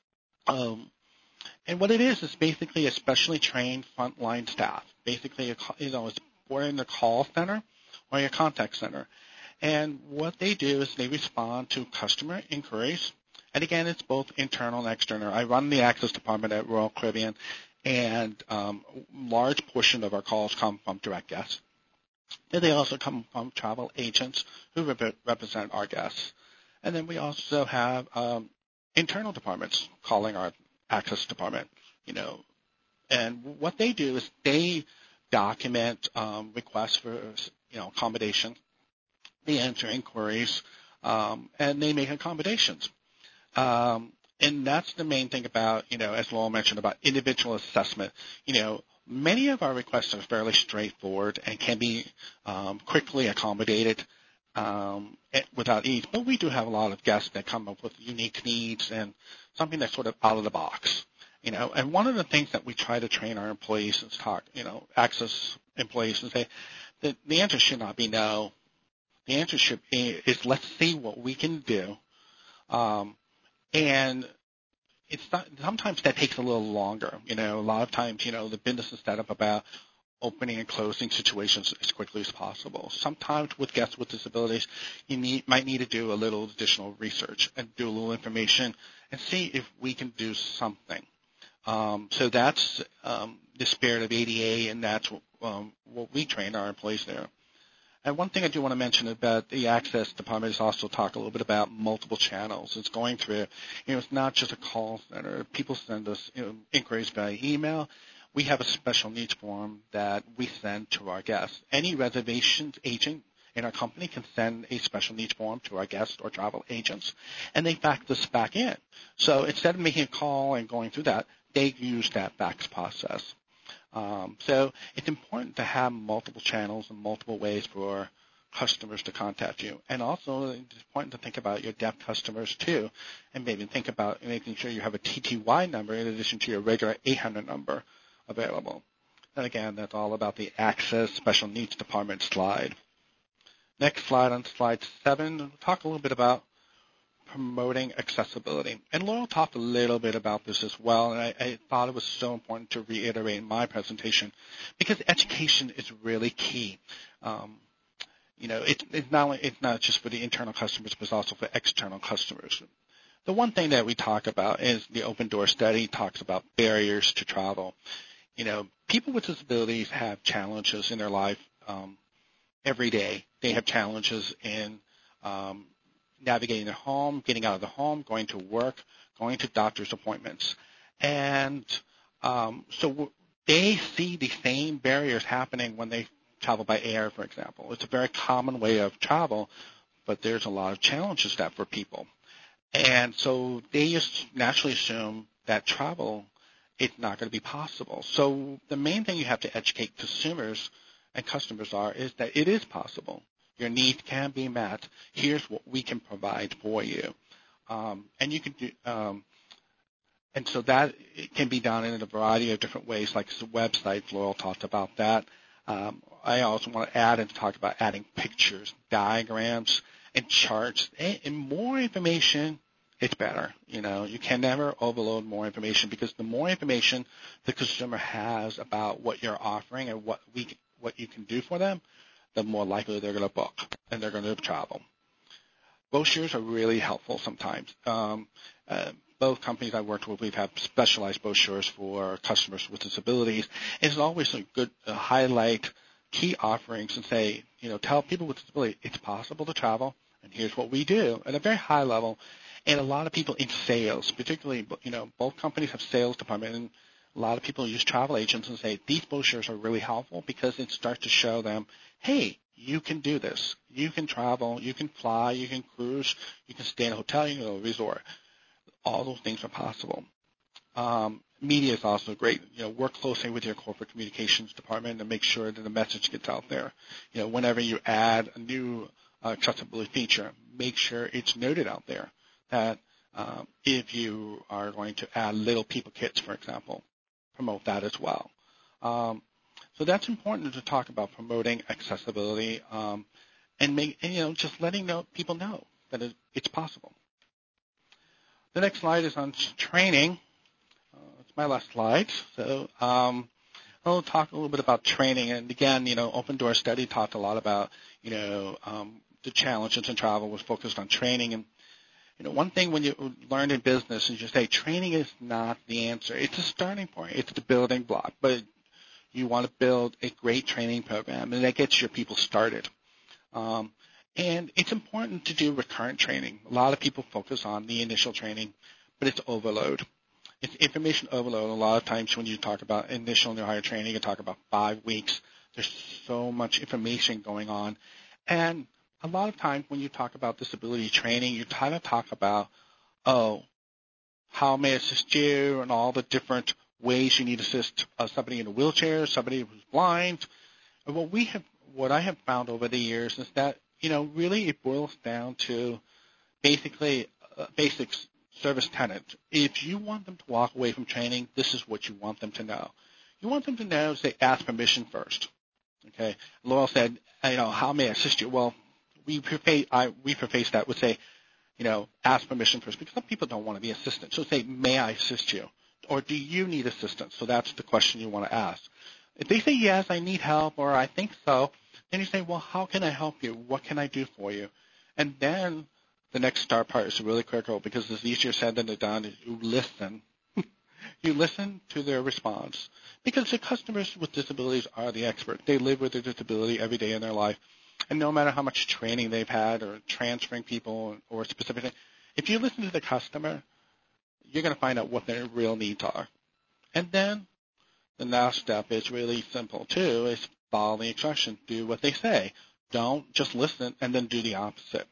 And what it is basically a specially trained frontline staff. Basically, it's in the call center or your contact center. And what they do is they respond to customer inquiries. And again, it's both internal and external. I run the access department at Royal Caribbean, and large portion of our calls come from direct guests. And they also come from travel agents who represent our guests. And then we also have internal departments calling our access department, and what they do is they document requests for, accommodation. They answer inquiries, and they make accommodations. And that's the main thing about, as Laurel mentioned, about individual assessment. Many of our requests are fairly straightforward and can be quickly accommodated without ease. But we do have a lot of guests that come up with unique needs and something that's sort of out of the box. And one of the things that we try to train our employees is access employees and say that the answer should not be no. The answer should be is let's see what we can do. And sometimes that takes a little longer. A lot of times, the business is set up about opening and closing situations as quickly as possible. Sometimes with guests with disabilities, you might need to do a little additional research and do a little information and see if we can do something. So that's the spirit of ADA, and that's what we train our employees there. And one thing I do want to mention about the access department is also talk a little bit about multiple channels. It's going through, it's not just a call center. People send us inquiries via email. We have a special needs form that we send to our guests. Any reservations agent in our company can send a special needs form to our guests or travel agents, and they fax this back in. So instead of making a call and going through that, they use that fax process. So it's important to have multiple channels and multiple ways for customers to contact you. And also it's important to think about your deaf customers too, and maybe think about making sure you have a TTY number in addition to your regular 800 number available. And again, that's all about the Access Special Needs Department slide. Next slide, on slide 7, we'll talk a little bit about promoting accessibility. And Laurel talked a little bit about this as well, and I thought it was so important to reiterate in my presentation because education is really key. It's not just for the internal customers, but it's also for external customers. The one thing that we talk about is the Open Door study talks about barriers to travel. People with disabilities have challenges in their life every day. They have challenges in navigating their home, getting out of the home, going to work, going to doctor's appointments. And so they see the same barriers happening when they travel by air, for example. It's a very common way of travel, but there's a lot of challenges that for people. And so they just naturally assume that travel is not going to be possible. So the main thing you have to educate consumers and customers is that it is possible. Your needs can be met. Here's what we can provide for you. And you can do, and so that can be done in a variety of different ways, like the website. Laurel talked about that. I also want to add and talk about adding pictures, diagrams, and charts. And more information, it's better. You can never overload more information because the more information the consumer has about what you're offering and what you can do for them, the more likely they're going to book and they're going to travel. Brochures are really helpful sometimes. Both companies I worked with, we've had specialized brochures for customers with disabilities. It's always a good highlight key offerings and say, tell people with disability it's possible to travel, and here's what we do at a very high level. And a lot of people in sales, particularly, both companies have sales department, and a lot of people use travel agents and say these brochures are really helpful because it starts to show them, hey, you can do this. You can travel. You can fly. You can cruise. You can stay in a hotel. You can go to a resort. All those things are possible. Media is also great. Work closely with your corporate communications department to make sure that the message gets out there. Whenever you add a new accessibility feature, make sure it's noted out there that if you are going to add little people kits, for example, promote that as well. So that's important to talk about promoting accessibility and just letting people know that it's possible. The next slide is on training. It's my last slide. So I'll talk a little bit about training. And again, Open Door Study talked a lot about, the challenges in travel was focused on training. And, one thing when you learn in business is you say training is not the answer. It's a starting point. It's the building block. But you want to build a great training program, and that gets your people started. And it's important to do recurrent training. A lot of people focus on the initial training, but it's overload. It's information overload. A lot of times when you talk about initial new hire training, you talk about 5 weeks. There's so much information going on. And a lot of times when you talk about disability training, you kind of talk about, how may I assist you and all the different ways you need to assist somebody in a wheelchair, somebody who's blind. And what I have found over the years is that, really it boils down to basically basic service tenet. If you want them to walk away from training, this is what you want them to know. You want them to know, say, ask permission first. Okay. Laurel said, how may I assist you? Well, we preface that with say, ask permission first, because some people don't want to be assisted. So say, may I assist you? Or do you need assistance? So that's the question you want to ask. If they say, yes, I need help, or I think so, then you say, well, how can I help you? What can I do for you? And then the next start part is really critical, because it's easier said than done. Is you listen. You listen to their response, because the customers with disabilities are the expert. They live with their disability every day in their life. And no matter how much training they've had or transferring people or specifically, if you listen to the customer, you're going to find out what their real needs are. And then the last step is really simple, too, is follow the instructions. Do what they say. Don't just listen and then do the opposite.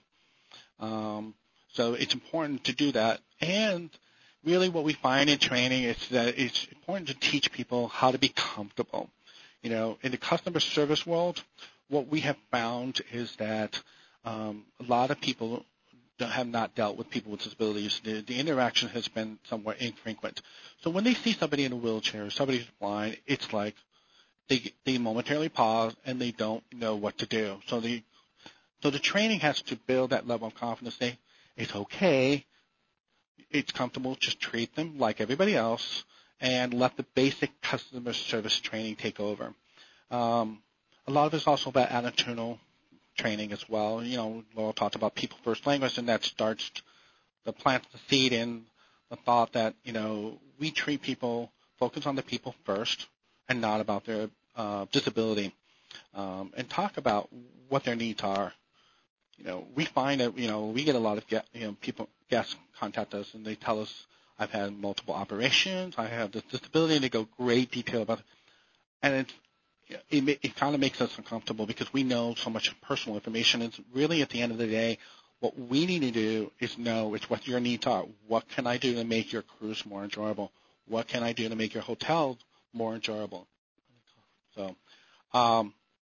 So it's important to do that. And really what we find in training is that it's important to teach people how to be comfortable. In the customer service world, what we have found is that a lot of people have not dealt with people with disabilities. The interaction has been somewhat infrequent. So when they see somebody in a wheelchair, somebody who's blind, it's like they momentarily pause and they don't know what to do. So the training has to build that level of confidence. It's okay. It's comfortable. Just treat them like everybody else and let the basic customer service training take over. A lot of it's also about attitudinal training as well. Laurel talked about people first language, and that starts to plant the seed in the thought that, we treat people, focus on the people first and not about their disability, and talk about what their needs are. We find that, we get a lot of guests contact us, and they tell us, I've had multiple operations, I have this disability, and they go great detail about it. And it kind of makes us uncomfortable because we know so much personal information. It's really, at the end of the day, what we need to do is know it's what your needs are. What can I do to make your cruise more enjoyable? What can I do to make your hotel more enjoyable? So, let's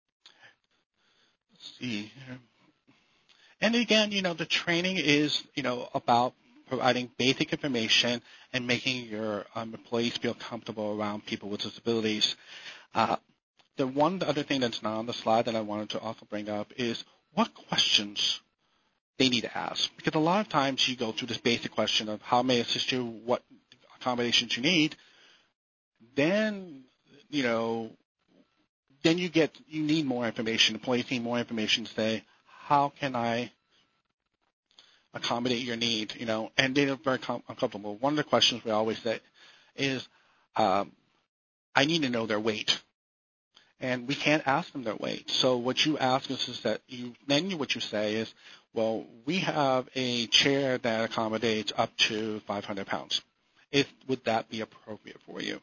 see here. And again, the training is, about providing basic information and making your employees feel comfortable around people with disabilities. The one other thing that's not on the slide that I wanted to also bring up is what questions they need to ask. Because a lot of times you go through this basic question of how may I assist you, what accommodations you need. Then, then you need more information. Employees need more information to say, how can I accommodate your need, and they're very uncomfortable. One of the questions we always say is, I need to know their weight. And we can't ask them their weight. So what you ask us is that what you say is, well, we have a chair that accommodates up to 500 pounds. Would that be appropriate for you?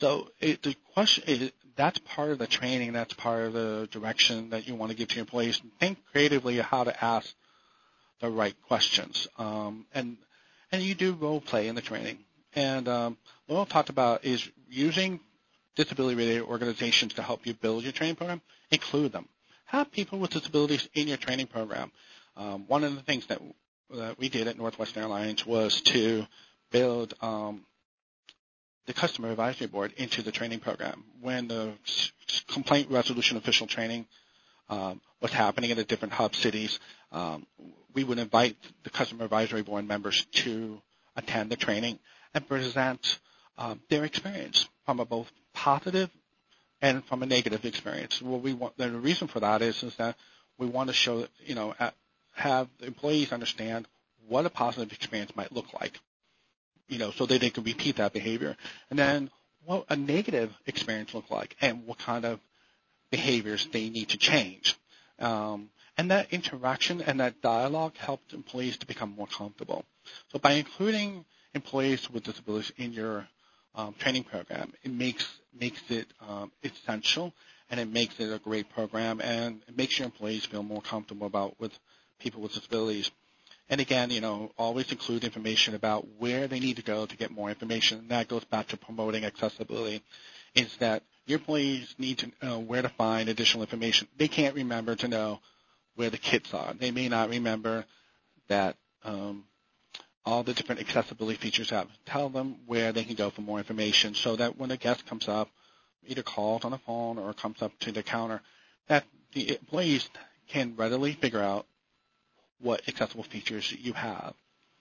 So the question is, that's part of the training, that's part of the direction that you want to give to your employees. Think creatively how to ask the right questions. And you do role play in the training. And what I'll talk about is using disability-related organizations to help you build your training program. Include them. Have people with disabilities in your training program. One of the things that we did at Northwest Airlines was to build the customer advisory board into the training program. When the complaint resolution official training was happening in the different hub cities, we would invite the customer advisory board members to attend the training and present their experience from a both positive and from a negative experience. What we want, the reason for that is that we want to show, have the employees understand what a positive experience might look like, so that they can repeat that behavior. And then what a negative experience look like and what kind of behaviors they need to change. And that interaction and that dialogue helps employees to become more comfortable. So by including employees with disabilities in your training program, it makes it essential, and it makes it a great program, and it makes your employees feel more comfortable with people with disabilities. And again, always include information about where they need to go to get more information. And that goes back to promoting accessibility, is that your employees need to know where to find additional information. They can't remember to know where the kits are. They may not remember that all the different accessibility features have. Tell them where they can go for more information so that when a guest comes up, either calls on the phone or comes up to the counter, that the employees can readily figure out what accessible features you have.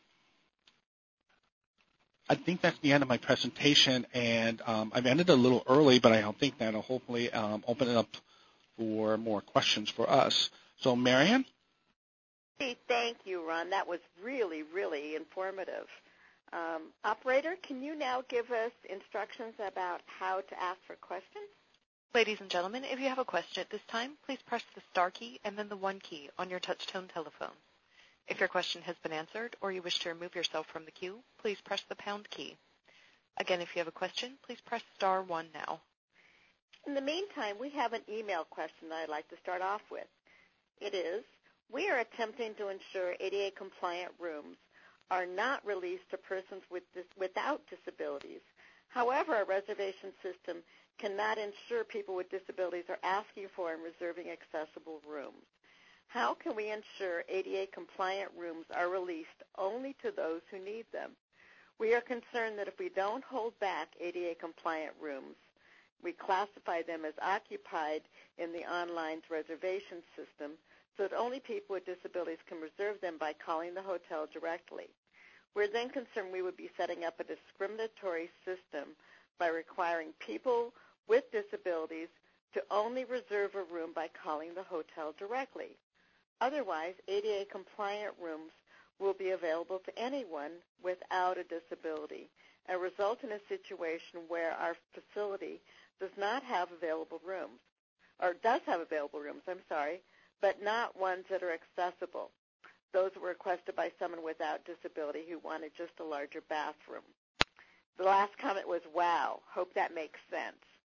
I think that's the end of my presentation, and I've ended a little early, but I think that'll hopefully open it up for more questions for us. So, Marian? Hey, thank you, Ron. That was really, really informative. Operator, can you now give us instructions about how to ask for questions? Ladies and gentlemen, if you have a question at this time, please press the star key and then the 1 key on your touch-tone telephone. If your question has been answered or you wish to remove yourself from the queue, please press the pound key. Again, if you have a question, please press star 1 now. In the meantime, we have an email question that I'd like to start off with. It is, we are attempting to ensure ADA-compliant rooms are not released to persons without disabilities. However, our reservation system cannot ensure people with disabilities are asking for and reserving accessible rooms. How can we ensure ADA-compliant rooms are released only to those who need them? We are concerned that if we don't hold back ADA-compliant rooms, we classify them as occupied in the online reservation system so that only people with disabilities can reserve them by calling the hotel directly. We're then concerned we would be setting up a discriminatory system by requiring people with disabilities to only reserve a room by calling the hotel directly. Otherwise, ADA-compliant rooms will be available to anyone without a disability and result in a situation where our facility does not have available rooms, or does have available rooms, but not ones that are accessible. Those were requested by someone without disability who wanted just a larger bathroom. The last comment was, wow, hope that makes sense.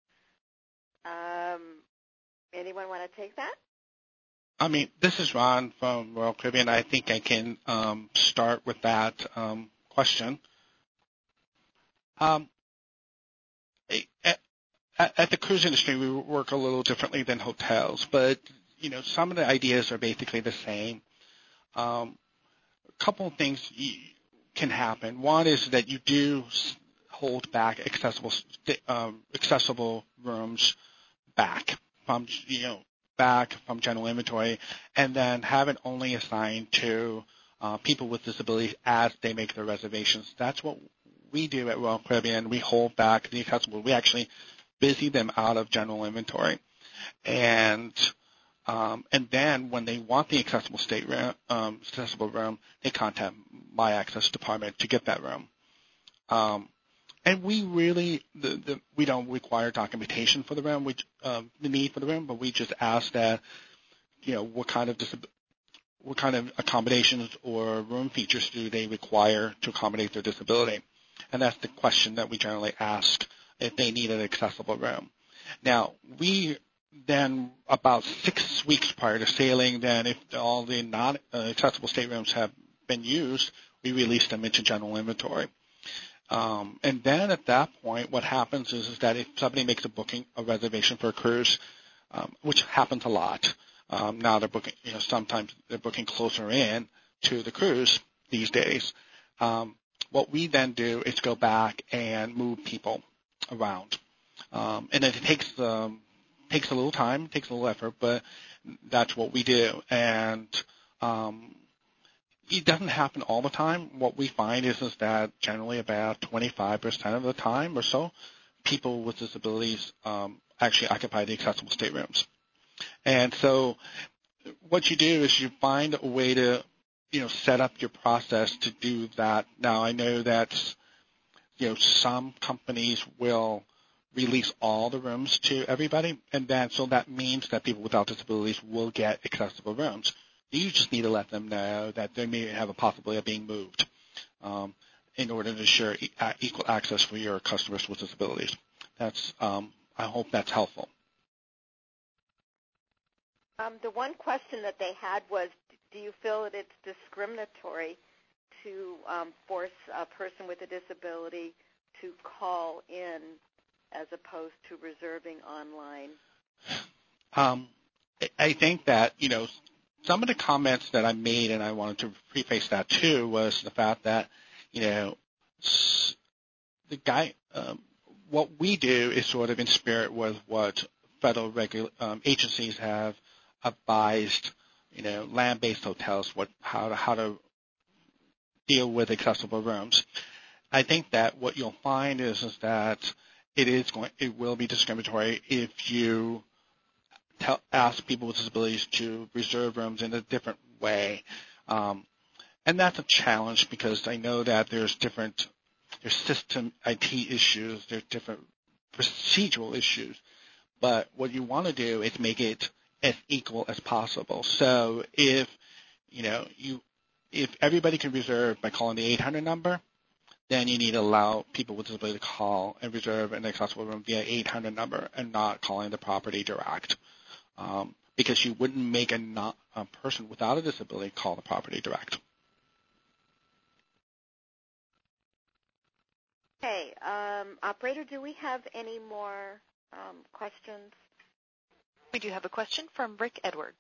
Anyone want to take that? This is Ron from Royal Caribbean. I think I can start with that question. At the cruise industry, we work a little differently than hotels, but some of the ideas are basically the same. A couple of things can happen. One is that you do hold back accessible rooms back from general inventory, and then have it only assigned to people with disabilities as they make their reservations. That's what we do at Royal Caribbean. We hold back the accessible. We actually busy them out of general inventory, and then when they want the accessible room, they contact My Access Department to get that room. And we really, we don't require documentation for the room, the need for the room, but we just ask that, what kind of accommodations or room features do they require to accommodate their disability? And that's the question that we generally ask if they need an accessible room. Now, we then, about 6 weeks prior to sailing, then if all the non-accessible staterooms have been used, we release them into general inventory. And then at that point, what happens is that if somebody makes a reservation for a cruise, which happens a lot, now they're booking, sometimes they're booking closer in to the cruise these days. What we then do is go back and move people around. And it takes a little time, takes a little effort, but that's what we do. And it doesn't happen all the time. What we find is that generally about 25% of the time or so, people with disabilities actually occupy the accessible staterooms. And so what you do is you find a way to, set up your process to do that. Now, I know that, some companies will release all the rooms to everybody, and then so that means that people without disabilities will get accessible rooms. You just need to let them know that they may have a possibility of being moved in order to ensure equal access for your customers with disabilities. That's I hope that's helpful. The one question that they had was, do you feel that it's discriminatory to force a person with a disability to call in as opposed to reserving online? I think that, some of the comments that I made, and I wanted to preface that too, was the fact that, what we do is sort of in spirit with what federal agencies have advised, land-based hotels how to deal with accessible rooms. I think that what you'll find is that it will be discriminatory if you ask people with disabilities to reserve rooms in a different way. And that's a challenge because I know that there's system IT issues, there's different procedural issues. But what you want to do is make it as equal as possible. So if everybody can reserve by calling the 800 number, then you need to allow people with disability to call and reserve an accessible room via 800 number and not calling the property direct. Because you wouldn't make a person without a disability call the property direct. Okay. Operator, do we have any more questions? We do have a question from Rick Edwards.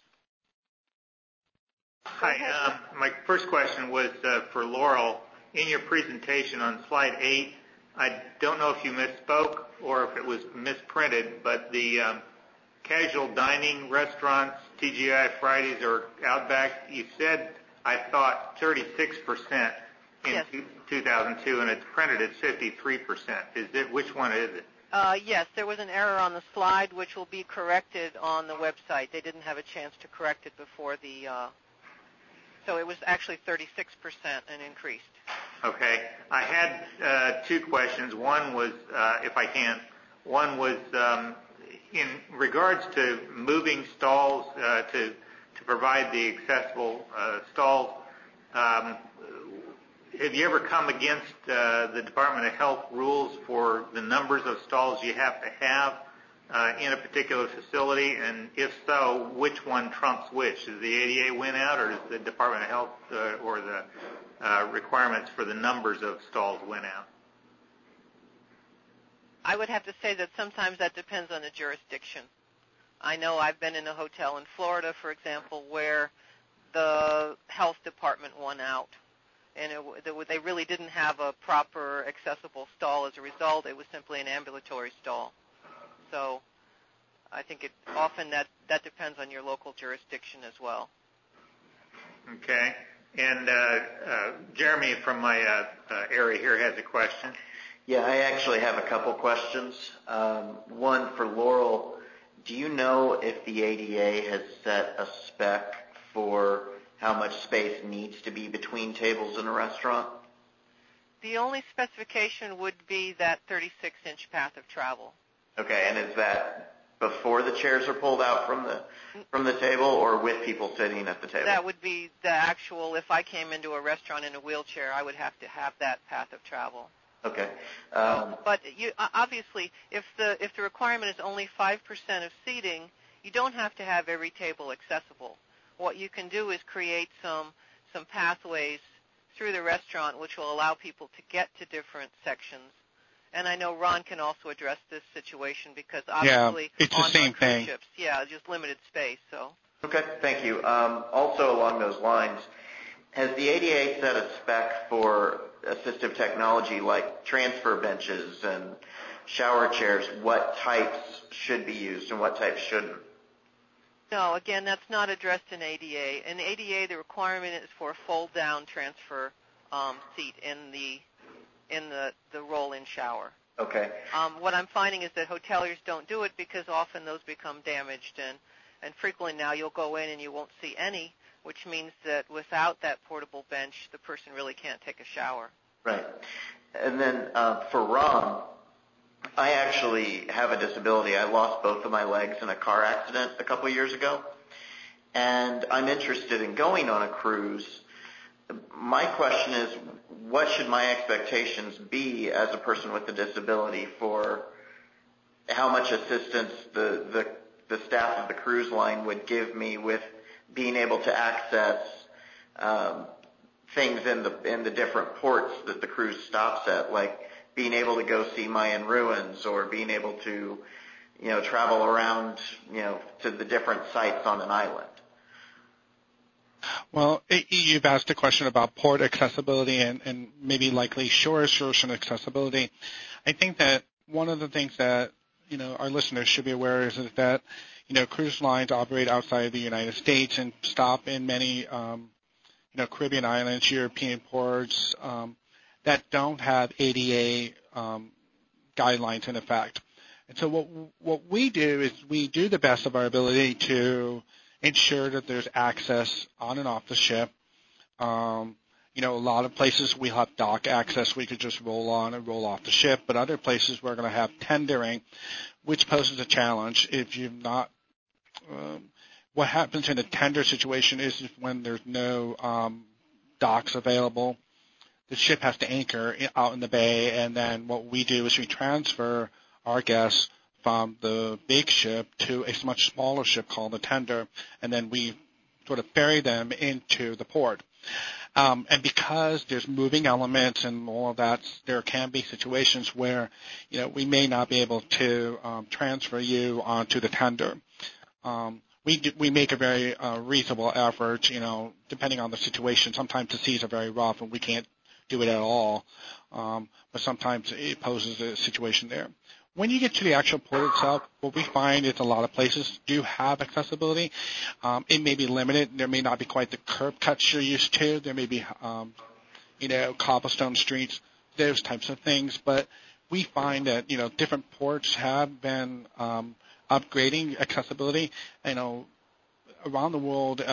Hi. My first question was for Laurel. In your presentation on slide 8, I don't know if you misspoke or if it was misprinted, but the casual dining restaurants, TGI Fridays or Outback, you said, I thought 36% in 2002, and it's printed at 53%. Which one is it? Yes, there was an error on the slide, which will be corrected on the website. They didn't have a chance to correct it before so it was actually 36% and increased. Okay. I had two questions. One was, if I can, in regards to moving stalls to provide the accessible stalls. Have you ever come against the Department of Health rules for the numbers of stalls you have to have in a particular facility? And if so, which one trumps which? Does the ADA win out, or does the Department of Health or the requirements for the numbers of stalls win out? I would have to say that sometimes that depends on the jurisdiction. I know I've been in a hotel in Florida, for example, where the health department won out. And they really didn't have a proper accessible stall as a result. It was simply an ambulatory stall. So I think often that depends on your local jurisdiction as well. Okay. And Jeremy from my area here has a question. Yeah, I actually have a couple questions. One for Laurel. Do you know if the ADA has set a spec for how much space needs to be between tables in a restaurant? The only specification would be that 36-inch path of travel. Okay, and is that before the chairs are pulled out from the table, or with people sitting at the table? That would be the actual. If I came into a restaurant in a wheelchair, I would have to have that path of travel. Okay. But obviously, if the requirement is only 5% of seating, you don't have to have every table accessible. What you can do is create some pathways through the restaurant which will allow people to get to different sections. And I know Ron can also address this situation because obviously it's the same cruise thing. ships, just limited space. So. Okay, thank you. Also along those lines, has the ADA set a spec for assistive technology like transfer benches and shower chairs? What types should be used and what types shouldn't? No, again, that's not addressed in ADA. In ADA, the requirement is for a fold-down transfer seat in the roll-in shower. Okay. What I'm finding is that hoteliers don't do it because often those become damaged, and frequently now you'll go in and you won't see any, which means that without that portable bench, the person really can't take a shower. Right. And then for Ron, I actually have a disability. I lost both of my legs in a car accident a couple of years ago, and I'm interested in going on a cruise. My question is, what should my expectations be as a person with a disability for how much assistance the staff of the cruise line would give me with being able to access things in the different ports that the cruise stops at, like being able to go see Mayan ruins or being able to, travel around, to the different sites on an island? Well, you've asked a question about port accessibility and maybe likely shore excursion accessibility. I think that one of the things that, our listeners should be aware is that, cruise lines operate outside of the United States and stop in many, Caribbean islands, European ports that don't have ADA guidelines in effect. And so what we do is we do the best of our ability to ensure that there's access on and off the ship. A lot of places we have dock access. We could just roll on and roll off the ship, but other places we're going to have tendering, which poses a challenge. If you've not, what happens in a tender situation is when there's no docks available, the ship has to anchor out in the bay, and then what we do is we transfer our guests from the big ship to a much smaller ship called the tender, and then we sort of ferry them into the port. And because there's moving elements and all of that, there can be situations where, we may not be able to transfer you onto the tender. We make a very reasonable effort, depending on the situation. Sometimes the seas are very rough and we can't do it at all, but sometimes it poses a situation there. When you get to the actual port itself, what we find is a lot of places do have accessibility. It may be limited. There may not be quite the curb cuts you're used to. There may be, cobblestone streets, those types of things. But we find that, different ports have been upgrading accessibility. Around the world,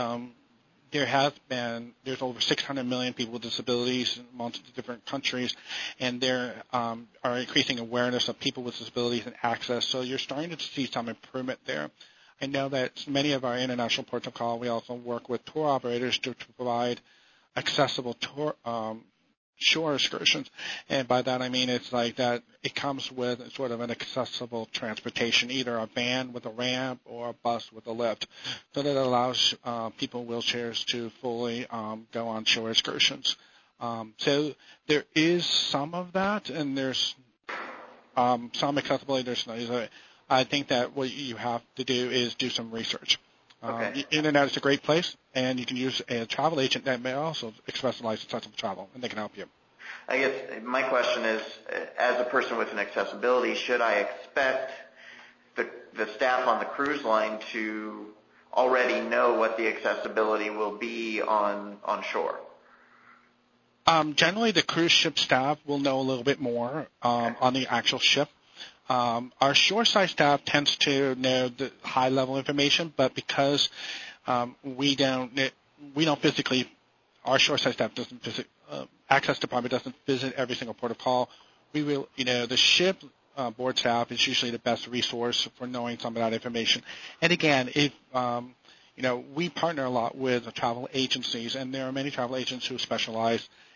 there's over 600 million people with disabilities in multiple different countries, and there are increasing awareness of people with disabilities and access. So you're starting to see some improvement there. I know that many of our international ports of call, we also work with tour operators to provide accessible tour shore excursions, and by that I mean it's like that it comes with sort of an accessible transportation, either a van with a ramp or a bus with a lift, so that it allows people in wheelchairs to fully go on shore excursions. So there is some of that, and there's some accessibility. I think that what you have to do is do some research. Okay. The internet is a great place, and you can use a travel agent that may also specialize in accessible travel, and they can help you. I guess my question is, as a person with an accessibility, should I expect the staff on the cruise line to already know what the accessibility will be on shore? Generally, the cruise ship staff will know a little bit more on the actual ship. Our shoreside staff tends to know the high-level information, but because we don't physically, our shoreside staff doesn't visit, access department doesn't visit every single port of call. We will, the ship board staff is usually the best resource for knowing some of that information. And again, if we partner a lot with travel agencies, and there are many travel agents who specialize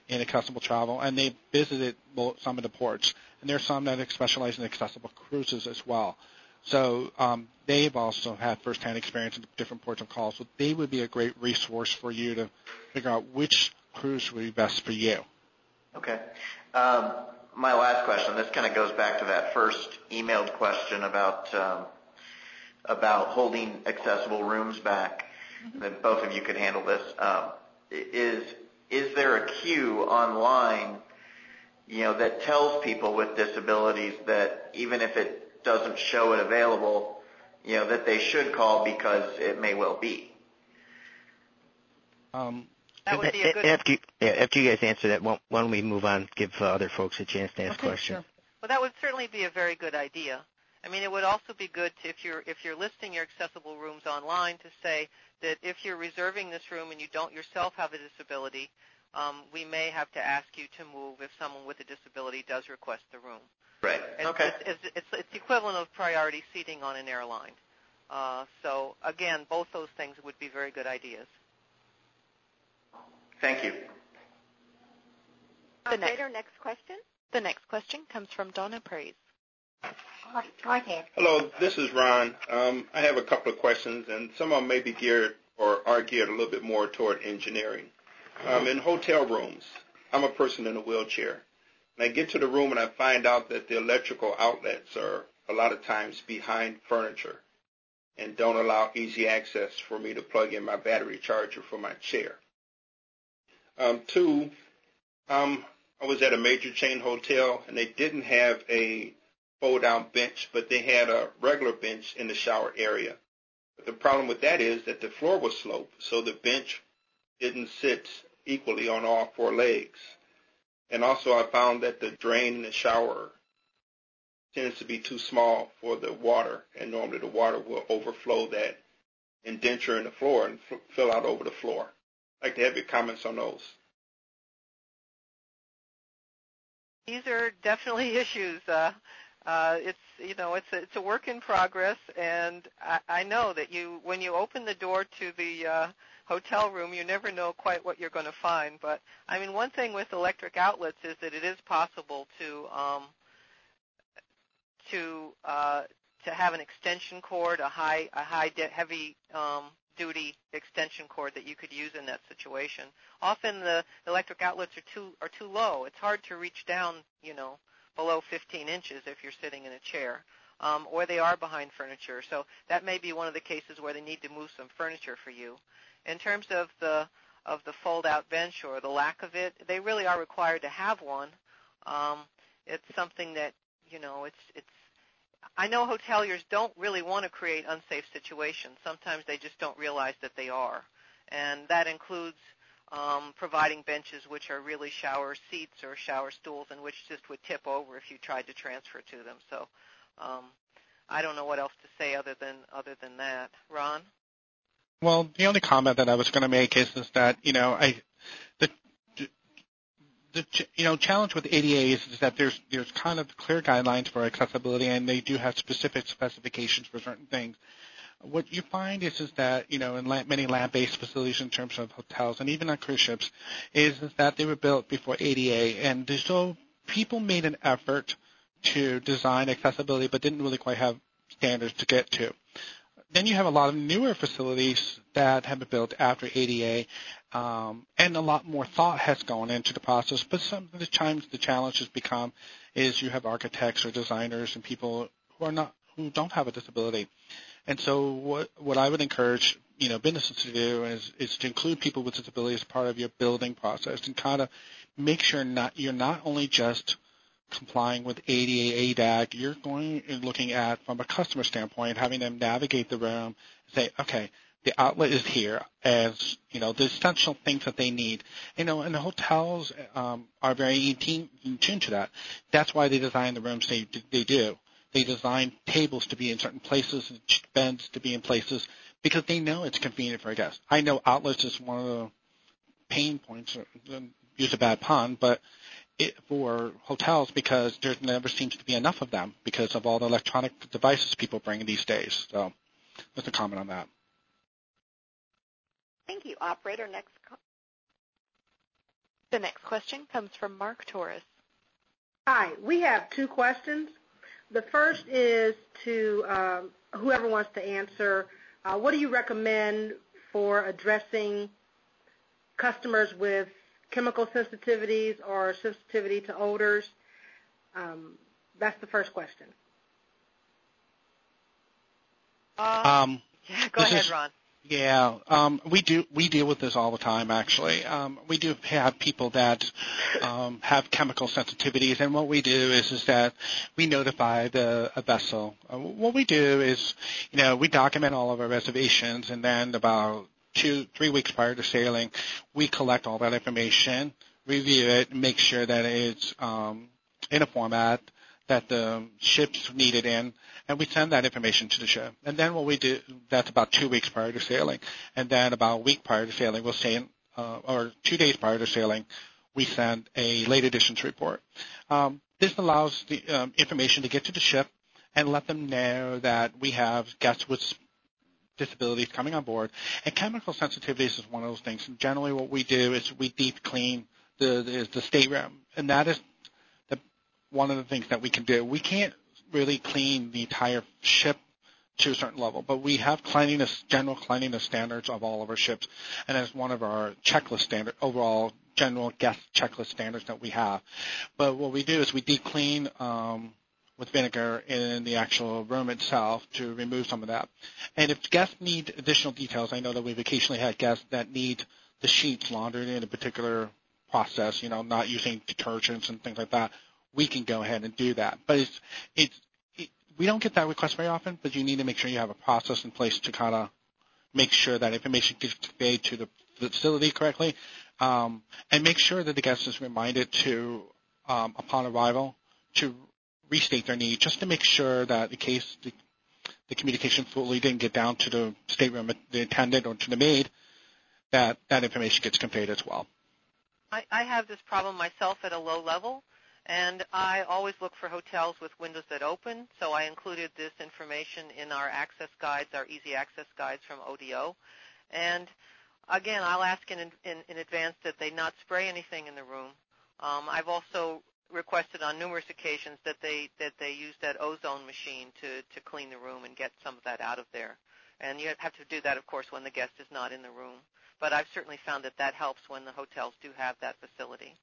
in accessible travel, and they visited some of the ports. And there's some that specialize in accessible cruises as well. So they've also had firsthand experience in different ports of call. So they would be a great resource for you to figure out which cruise would be best for you. Okay. My last question, this kind of goes back to that first emailed question about holding accessible rooms back. That both of you could handle this. Is there a queue online, that tells people with disabilities that even if it doesn't show it available, that they should call because it may well be? That would be a good. After you guys answer that, why don't we move on, give other folks a chance to ask questions? Sure. Well, that would certainly be a very good idea. I mean, it would also be good to, if you're listing your accessible rooms online, to say that if you're reserving this room and you don't yourself have a disability, we may have to ask you to move if someone with a disability does request the room. Right. And Okay. It's the equivalent of priority seating on an airline. So again, both those things would be very good ideas. Thank you. Operator, next question. The next question comes from Donna Praise. Go ahead. Hello, this is Ron. I have a couple of questions, and some of them may be geared or are geared a little bit more toward engineering. In hotel rooms, I'm a person in a wheelchair, and I get to the room and I find out that the electrical outlets are a lot of times behind furniture and don't allow easy access for me to plug in my battery charger for my chair. Two, I was at a major chain hotel, and they didn't have a fold-down bench, but they had a regular bench in the shower area. But the problem with that is that the floor was sloped, so the bench didn't sit equally on all four legs. And also I found that the drain in the shower tends to be too small for the water, and normally the water will overflow that indenture in the floor and fill out over the floor. I'd like to have your comments on those. These are definitely issues. It's a work in progress, and I know that when you open the door to the hotel room, you never know quite what you're going to find. But I mean, one thing with electric outlets is that it is possible to have an extension cord, a heavy duty extension cord that you could use in that situation. Often the electric outlets are too low. It's hard to reach down, below 15 inches if you're sitting in a chair, or they are behind furniture. So that may be one of the cases where they need to move some furniture for you. In terms of the fold-out bench or the lack of it, they really are required to have one. It's something that, it's I know hoteliers don't really want to create unsafe situations. Sometimes they just don't realize that they are. And that includes providing benches which are really shower seats or shower stools and which just would tip over if you tried to transfer to them. So I don't know what else to say other than that. Ron? Well, the only comment that I was going to make is that, the challenge with ADA is that there's kind of clear guidelines for accessibility, and they do have specific specifications for certain things. What you find is that, in many land-based facilities in terms of hotels and even on cruise ships, is that they were built before ADA, and so people made an effort to design accessibility but didn't really quite have standards to get to. Then you have a lot of newer facilities that have been built after ADA, and a lot more thought has gone into the process. But some of the times the challenge has become is you have architects or designers and people who don't have a disability. And so what I would encourage businesses to do is to include people with disabilities as part of your building process and kind of make sure you're not only just complying with ADA, ADAC, you're going and looking at, from a customer standpoint, having them navigate the room, say, okay, the outlet is here as, the essential things that they need. And the hotels are very in tune to that. That's why they design the rooms they do. They design tables to be in certain places and beds to be in places because they know it's convenient for a guest. I know outlets is one of the pain points, use a bad pun, but for hotels because there never seems to be enough of them because of all the electronic devices people bring these days. So just a comment on that. Thank you. Operator, next call. The next question comes from Mark Torres. Hi, we have two questions. The first is to whoever wants to answer, what do you recommend for addressing customers with chemical sensitivities or sensitivity to odors? That's the first question. Go ahead, Ron. Yeah, we deal with this all the time, actually. We do have people that have chemical sensitivities, and what we do is that we notify a vessel. What we do is, we document all of our reservations, and then about 2-3 weeks prior to sailing, we collect all that information, review it, and make sure that it's in a format that the ship's needed in, and we send that information to the ship. And then what we do, that's about 2 weeks prior to sailing, and then about a week prior to sailing, we'll send, or 2 days prior to sailing, we send a late additions report. This allows the information to get to the ship and let them know that we have guests with disabilities coming on board. And chemical sensitivities is one of those things. And generally what we do is we deep clean the stateroom, and that is one of the things that we can do. We can't really clean the entire ship to a certain level, but we have general cleanliness standards of all of our ships, and that's one of our checklist standard, overall general guest checklist standards that we have. But what we do is we deep clean with vinegar in the actual room itself to remove some of that. And if guests need additional details, I know that we've occasionally had guests that need the sheets laundered in a particular process, not using detergents and things like that, we can go ahead and do that. But we don't get that request very often, but you need to make sure you have a process in place to kind of make sure that information gets conveyed to the facility correctly, and make sure that the guest is reminded to, upon arrival, to restate their need, just to make sure that in case the communication fully didn't get down to the stateroom, the attendant, or to the maid, that information gets conveyed as well. I have this problem myself at a low level, and I always look for hotels with windows that open, so I included this information in our access guides, our easy access guides from ODO. And again, I'll ask in advance that they not spray anything in the room. I've also requested on numerous occasions that they use that ozone machine to clean the room and get some of that out of there. And you have to do that, of course, when the guest is not in the room. But I've certainly found that helps when the hotels do have that facility.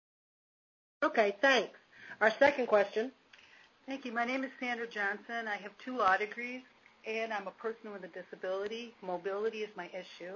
Okay, thanks. Our second question. Thank you. My name is Sandra Johnson. I have 2 law degrees, and I'm a person with a disability. Mobility is my issue.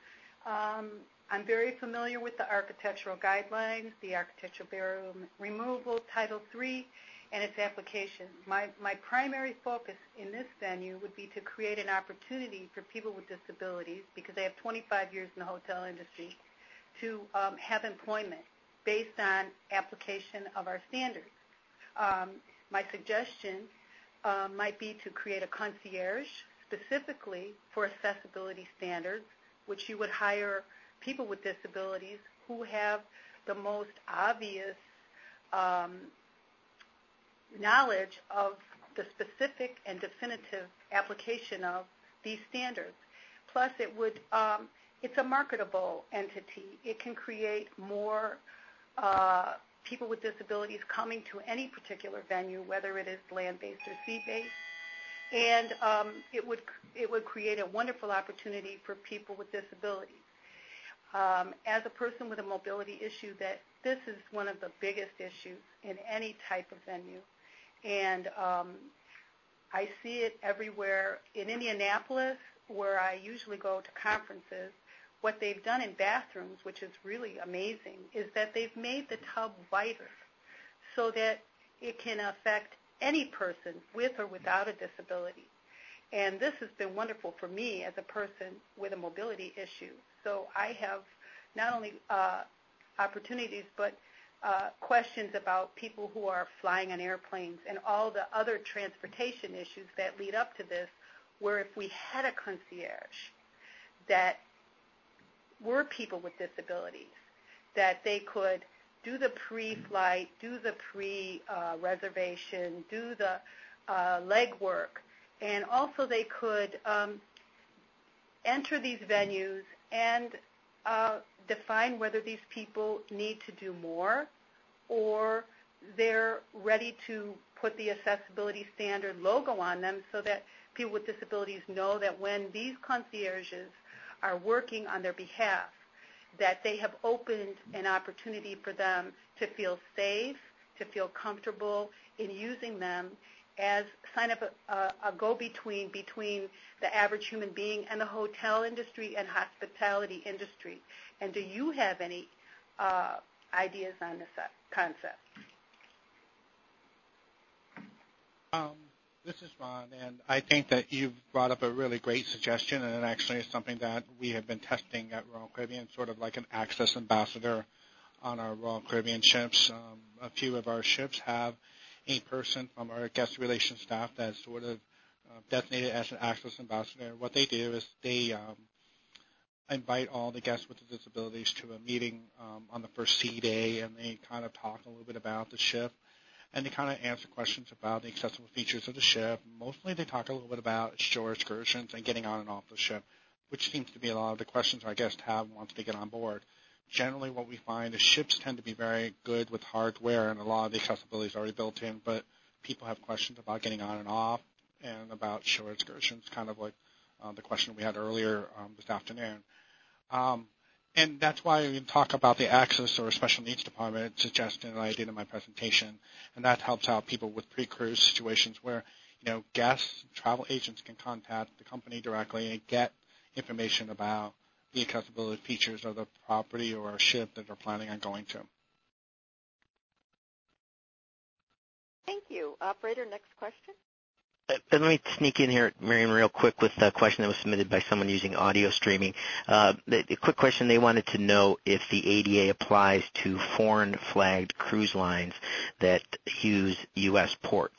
I'm very familiar with the architectural guidelines, the architectural barrier removal, Title III, and its applications. My primary focus in this venue would be to create an opportunity for people with disabilities, because I have 25 years in the hotel industry, to have employment based on application of our standards. My suggestion might be to create a concierge specifically for accessibility standards, which you would hire people with disabilities who have the most obvious knowledge of the specific and definitive application of these standards. Plus, it's a marketable entity. It can create more people with disabilities coming to any particular venue, whether it is land-based or sea-based, and it would create a wonderful opportunity for people with disabilities. As a person with a mobility issue, that this is one of the biggest issues in any type of venue, and I see it everywhere. In Indianapolis, where I usually go to conferences, what they've done in bathrooms, which is really amazing, is that they've made the tub wider so that it can affect any person with or without a disability. And this has been wonderful for me as a person with a mobility issue. So I have not only opportunities, but questions about people who are flying on airplanes and all the other transportation issues that lead up to this, where if we had a concierge that were people with disabilities, that they could do the pre-flight, do the pre-reservation, do the legwork, and also they could enter these venues and define whether these people need to do more or they're ready to put the accessibility standard logo on them so that people with disabilities know that when these concierges are working on their behalf, that they have opened an opportunity for them to feel safe, to feel comfortable in using them as sign up a go-between between the average human being and the hotel industry and hospitality industry. And do you have any ideas on this concept? This is Ron, and I think that you've brought up a really great suggestion, and it actually is something that we have been testing at Royal Caribbean, sort of like an access ambassador on our Royal Caribbean ships. A few of our ships have a person from our guest relations staff that's sort of designated as an access ambassador. What they do is they invite all the guests with disabilities to a meeting on the first sea day, and they kind of talk a little bit about the ship. And they kind of answer questions about the accessible features of the ship. Mostly they talk a little bit about shore excursions and getting on and off the ship, which seems to be a lot of the questions our guests have once they get on board. Generally what we find is ships tend to be very good with hardware, and a lot of the accessibility is already built in, but people have questions about getting on and off and about shore excursions, kind of like the question we had earlier this afternoon. And that's why we talk about the access or special needs department suggestion that I did in my presentation, and that helps out people with pre-cruise situations where, guests, travel agents can contact the company directly and get information about the accessibility features of the property or ship that they're planning on going to. Thank you. Operator, next question. Let me sneak in here, Marion, real quick with a question that was submitted by someone using audio streaming. The quick question, they wanted to know if the ADA applies to foreign flagged cruise lines that use U.S. ports.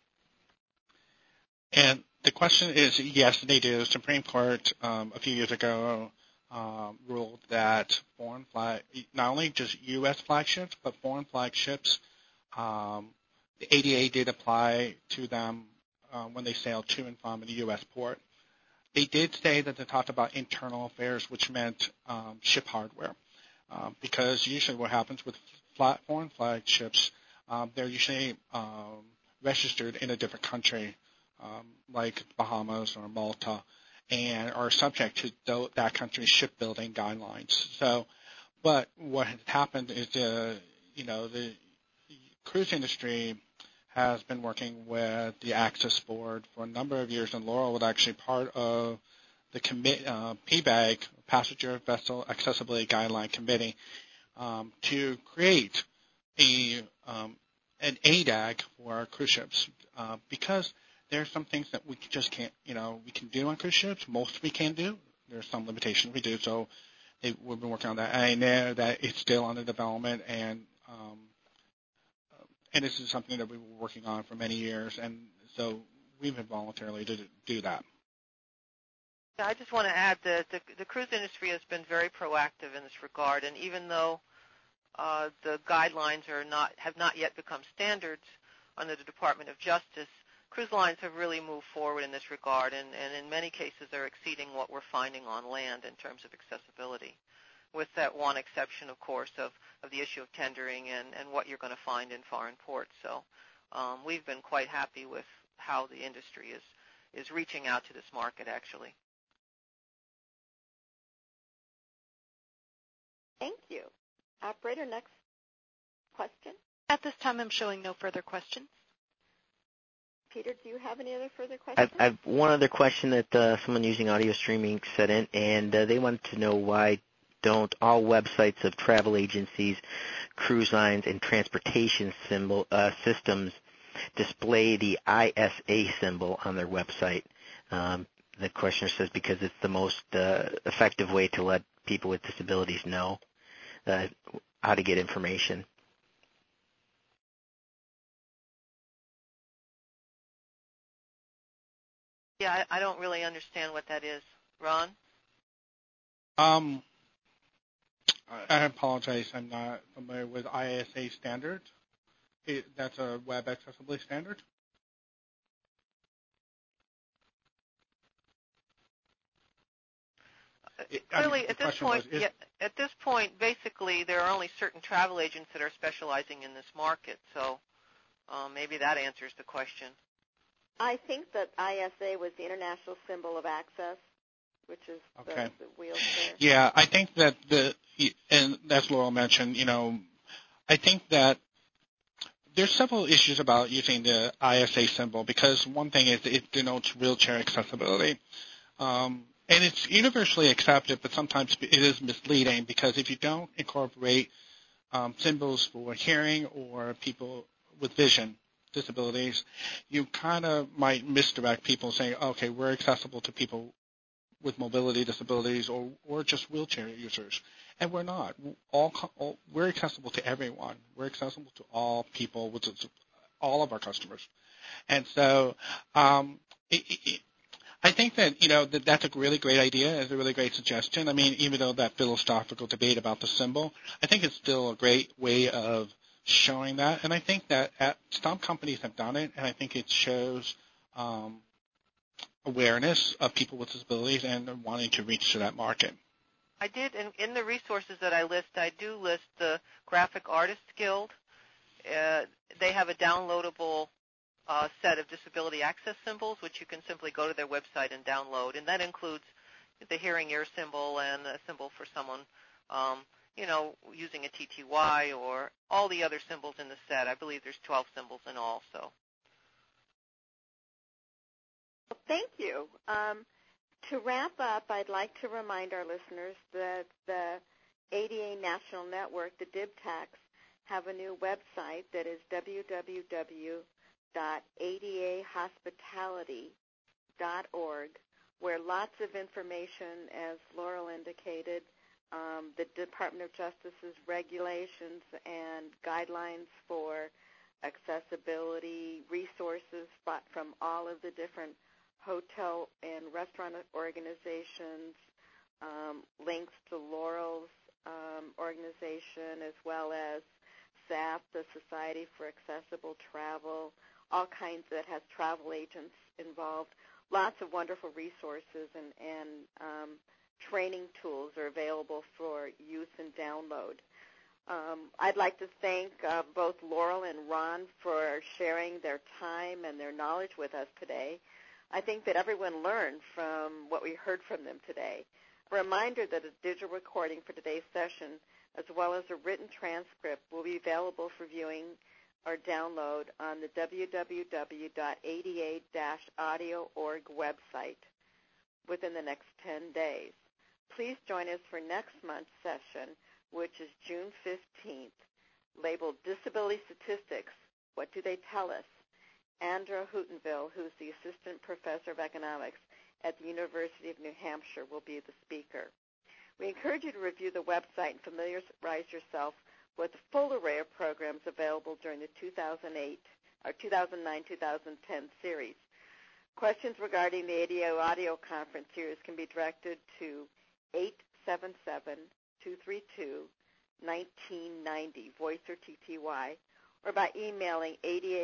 And the question is, yes, they do. The Supreme Court a few years ago ruled that foreign flag, not only just U.S. flagships, but foreign flagships, the ADA did apply to them when they sailed to and from a U.S. port. They did say that they talked about internal affairs, which meant ship hardware, because usually what happens with foreign flag ships, they're usually registered in a different country, like Bahamas or Malta, and are subject to that country's shipbuilding guidelines. So, but what had happened is the cruise industry has been working with the Access Board for a number of years, and Laurel was actually part of the PBAG, Passenger Vessel Accessibility Guideline Committee, to create an ADAG for our cruise ships, because there are some things that we just can't, we can do on cruise ships. Most we can do. There are some limitations we do, so we've been working on that. And I know that it's still under development, and this is something that we were working on for many years, and so we've been voluntarily to do that. Yeah, I just want to add that the cruise industry has been very proactive in this regard, and even though the guidelines have not yet become standards under the Department of Justice, cruise lines have really moved forward in this regard, and in many cases are exceeding what we're finding on land in terms of accessibility, with that one exception, of course, of the issue of tendering and what you're going to find in foreign ports. So we've been quite happy with how the industry is reaching out to this market, actually. Thank you. Operator, next question. At this time, I'm showing no further questions. Peter, do you have any other further questions? I have one other question that someone using audio streaming sent in, and they wanted to know why don't all websites of travel agencies, cruise lines, and transportation systems display the ISA symbol on their website? The questioner says because it's the most effective way to let people with disabilities know how to get information. Yeah, I don't really understand what that is. Ron? I apologize. I'm not familiar with ISA standards. That's a web accessibility standard? clearly, at this point, basically, there are only certain travel agents that are specializing in this market. So maybe that answers the question. I think that ISA was the International Symbol of Access, which is the wheelchair. Yeah, I think that and as Laurel mentioned, I think that there's several issues about using the ISA symbol, because one thing is it denotes wheelchair accessibility. And it's universally accepted, but sometimes it is misleading, because if you don't incorporate symbols for hearing or people with vision disabilities, you kind of might misdirect people saying, okay, we're accessible to people with mobility disabilities or just wheelchair users. And we're not. We're accessible to everyone. We're accessible to all people, which is all of our customers. And so I think that that's a really great idea. It's a really great suggestion. I mean, even though that philosophical debate about the symbol, I think it's still a great way of showing that. And I think that some companies have done it, and I think it shows awareness of people with disabilities and wanting to reach to that market. I did, in the resources that I do list the Graphic Artists Guild. They have a downloadable set of disability access symbols, which you can simply go to their website and download, and that includes the hearing ear symbol and a symbol for someone, using a TTY, or all the other symbols in the set. I believe there's 12 symbols in all. So. Well, thank you. To wrap up, I'd like to remind our listeners that the ADA National Network, the DIBTACs, have a new website that is www.adahospitality.org, where lots of information, as Laurel indicated, the Department of Justice's regulations and guidelines for accessibility, resources from all of the different hotel and restaurant organizations, links to Laurel's organization, as well as SAF, the Society for Accessible Travel, all kinds that has travel agents involved. Lots of wonderful resources and training tools are available for use and download. I'd like to thank both Laurel and Ron for sharing their time and their knowledge with us today. I think that everyone learned from what we heard from them today. A reminder that a digital recording for today's session, as well as a written transcript, will be available for viewing or download on the www.ada-audio.org website within the next 10 days. Please join us for next month's session, which is June 15th, labeled Disability Statistics, What Do They Tell Us? Andra Houghtonville, who's the Assistant Professor of Economics at the University of New Hampshire, will be the speaker. We encourage you to review the website and familiarize yourself with the full array of programs available during the 2009-2010 series. Questions regarding the ADA Audio Conference series can be directed to 877-232-1990, voice or TTY, or by emailing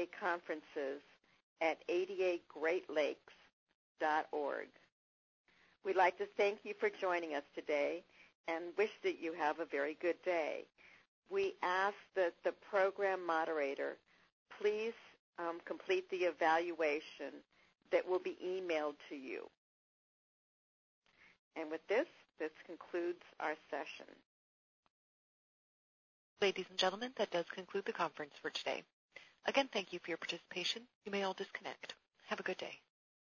adaconferences@adagreatlakes.org. We'd like to thank you for joining us today and wish that you have a very good day. We ask that the program moderator please complete the evaluation that will be emailed to you. And with this concludes our session. Ladies and gentlemen, that does conclude the conference for today. Again, thank you for your participation. You may all disconnect. Have a good day.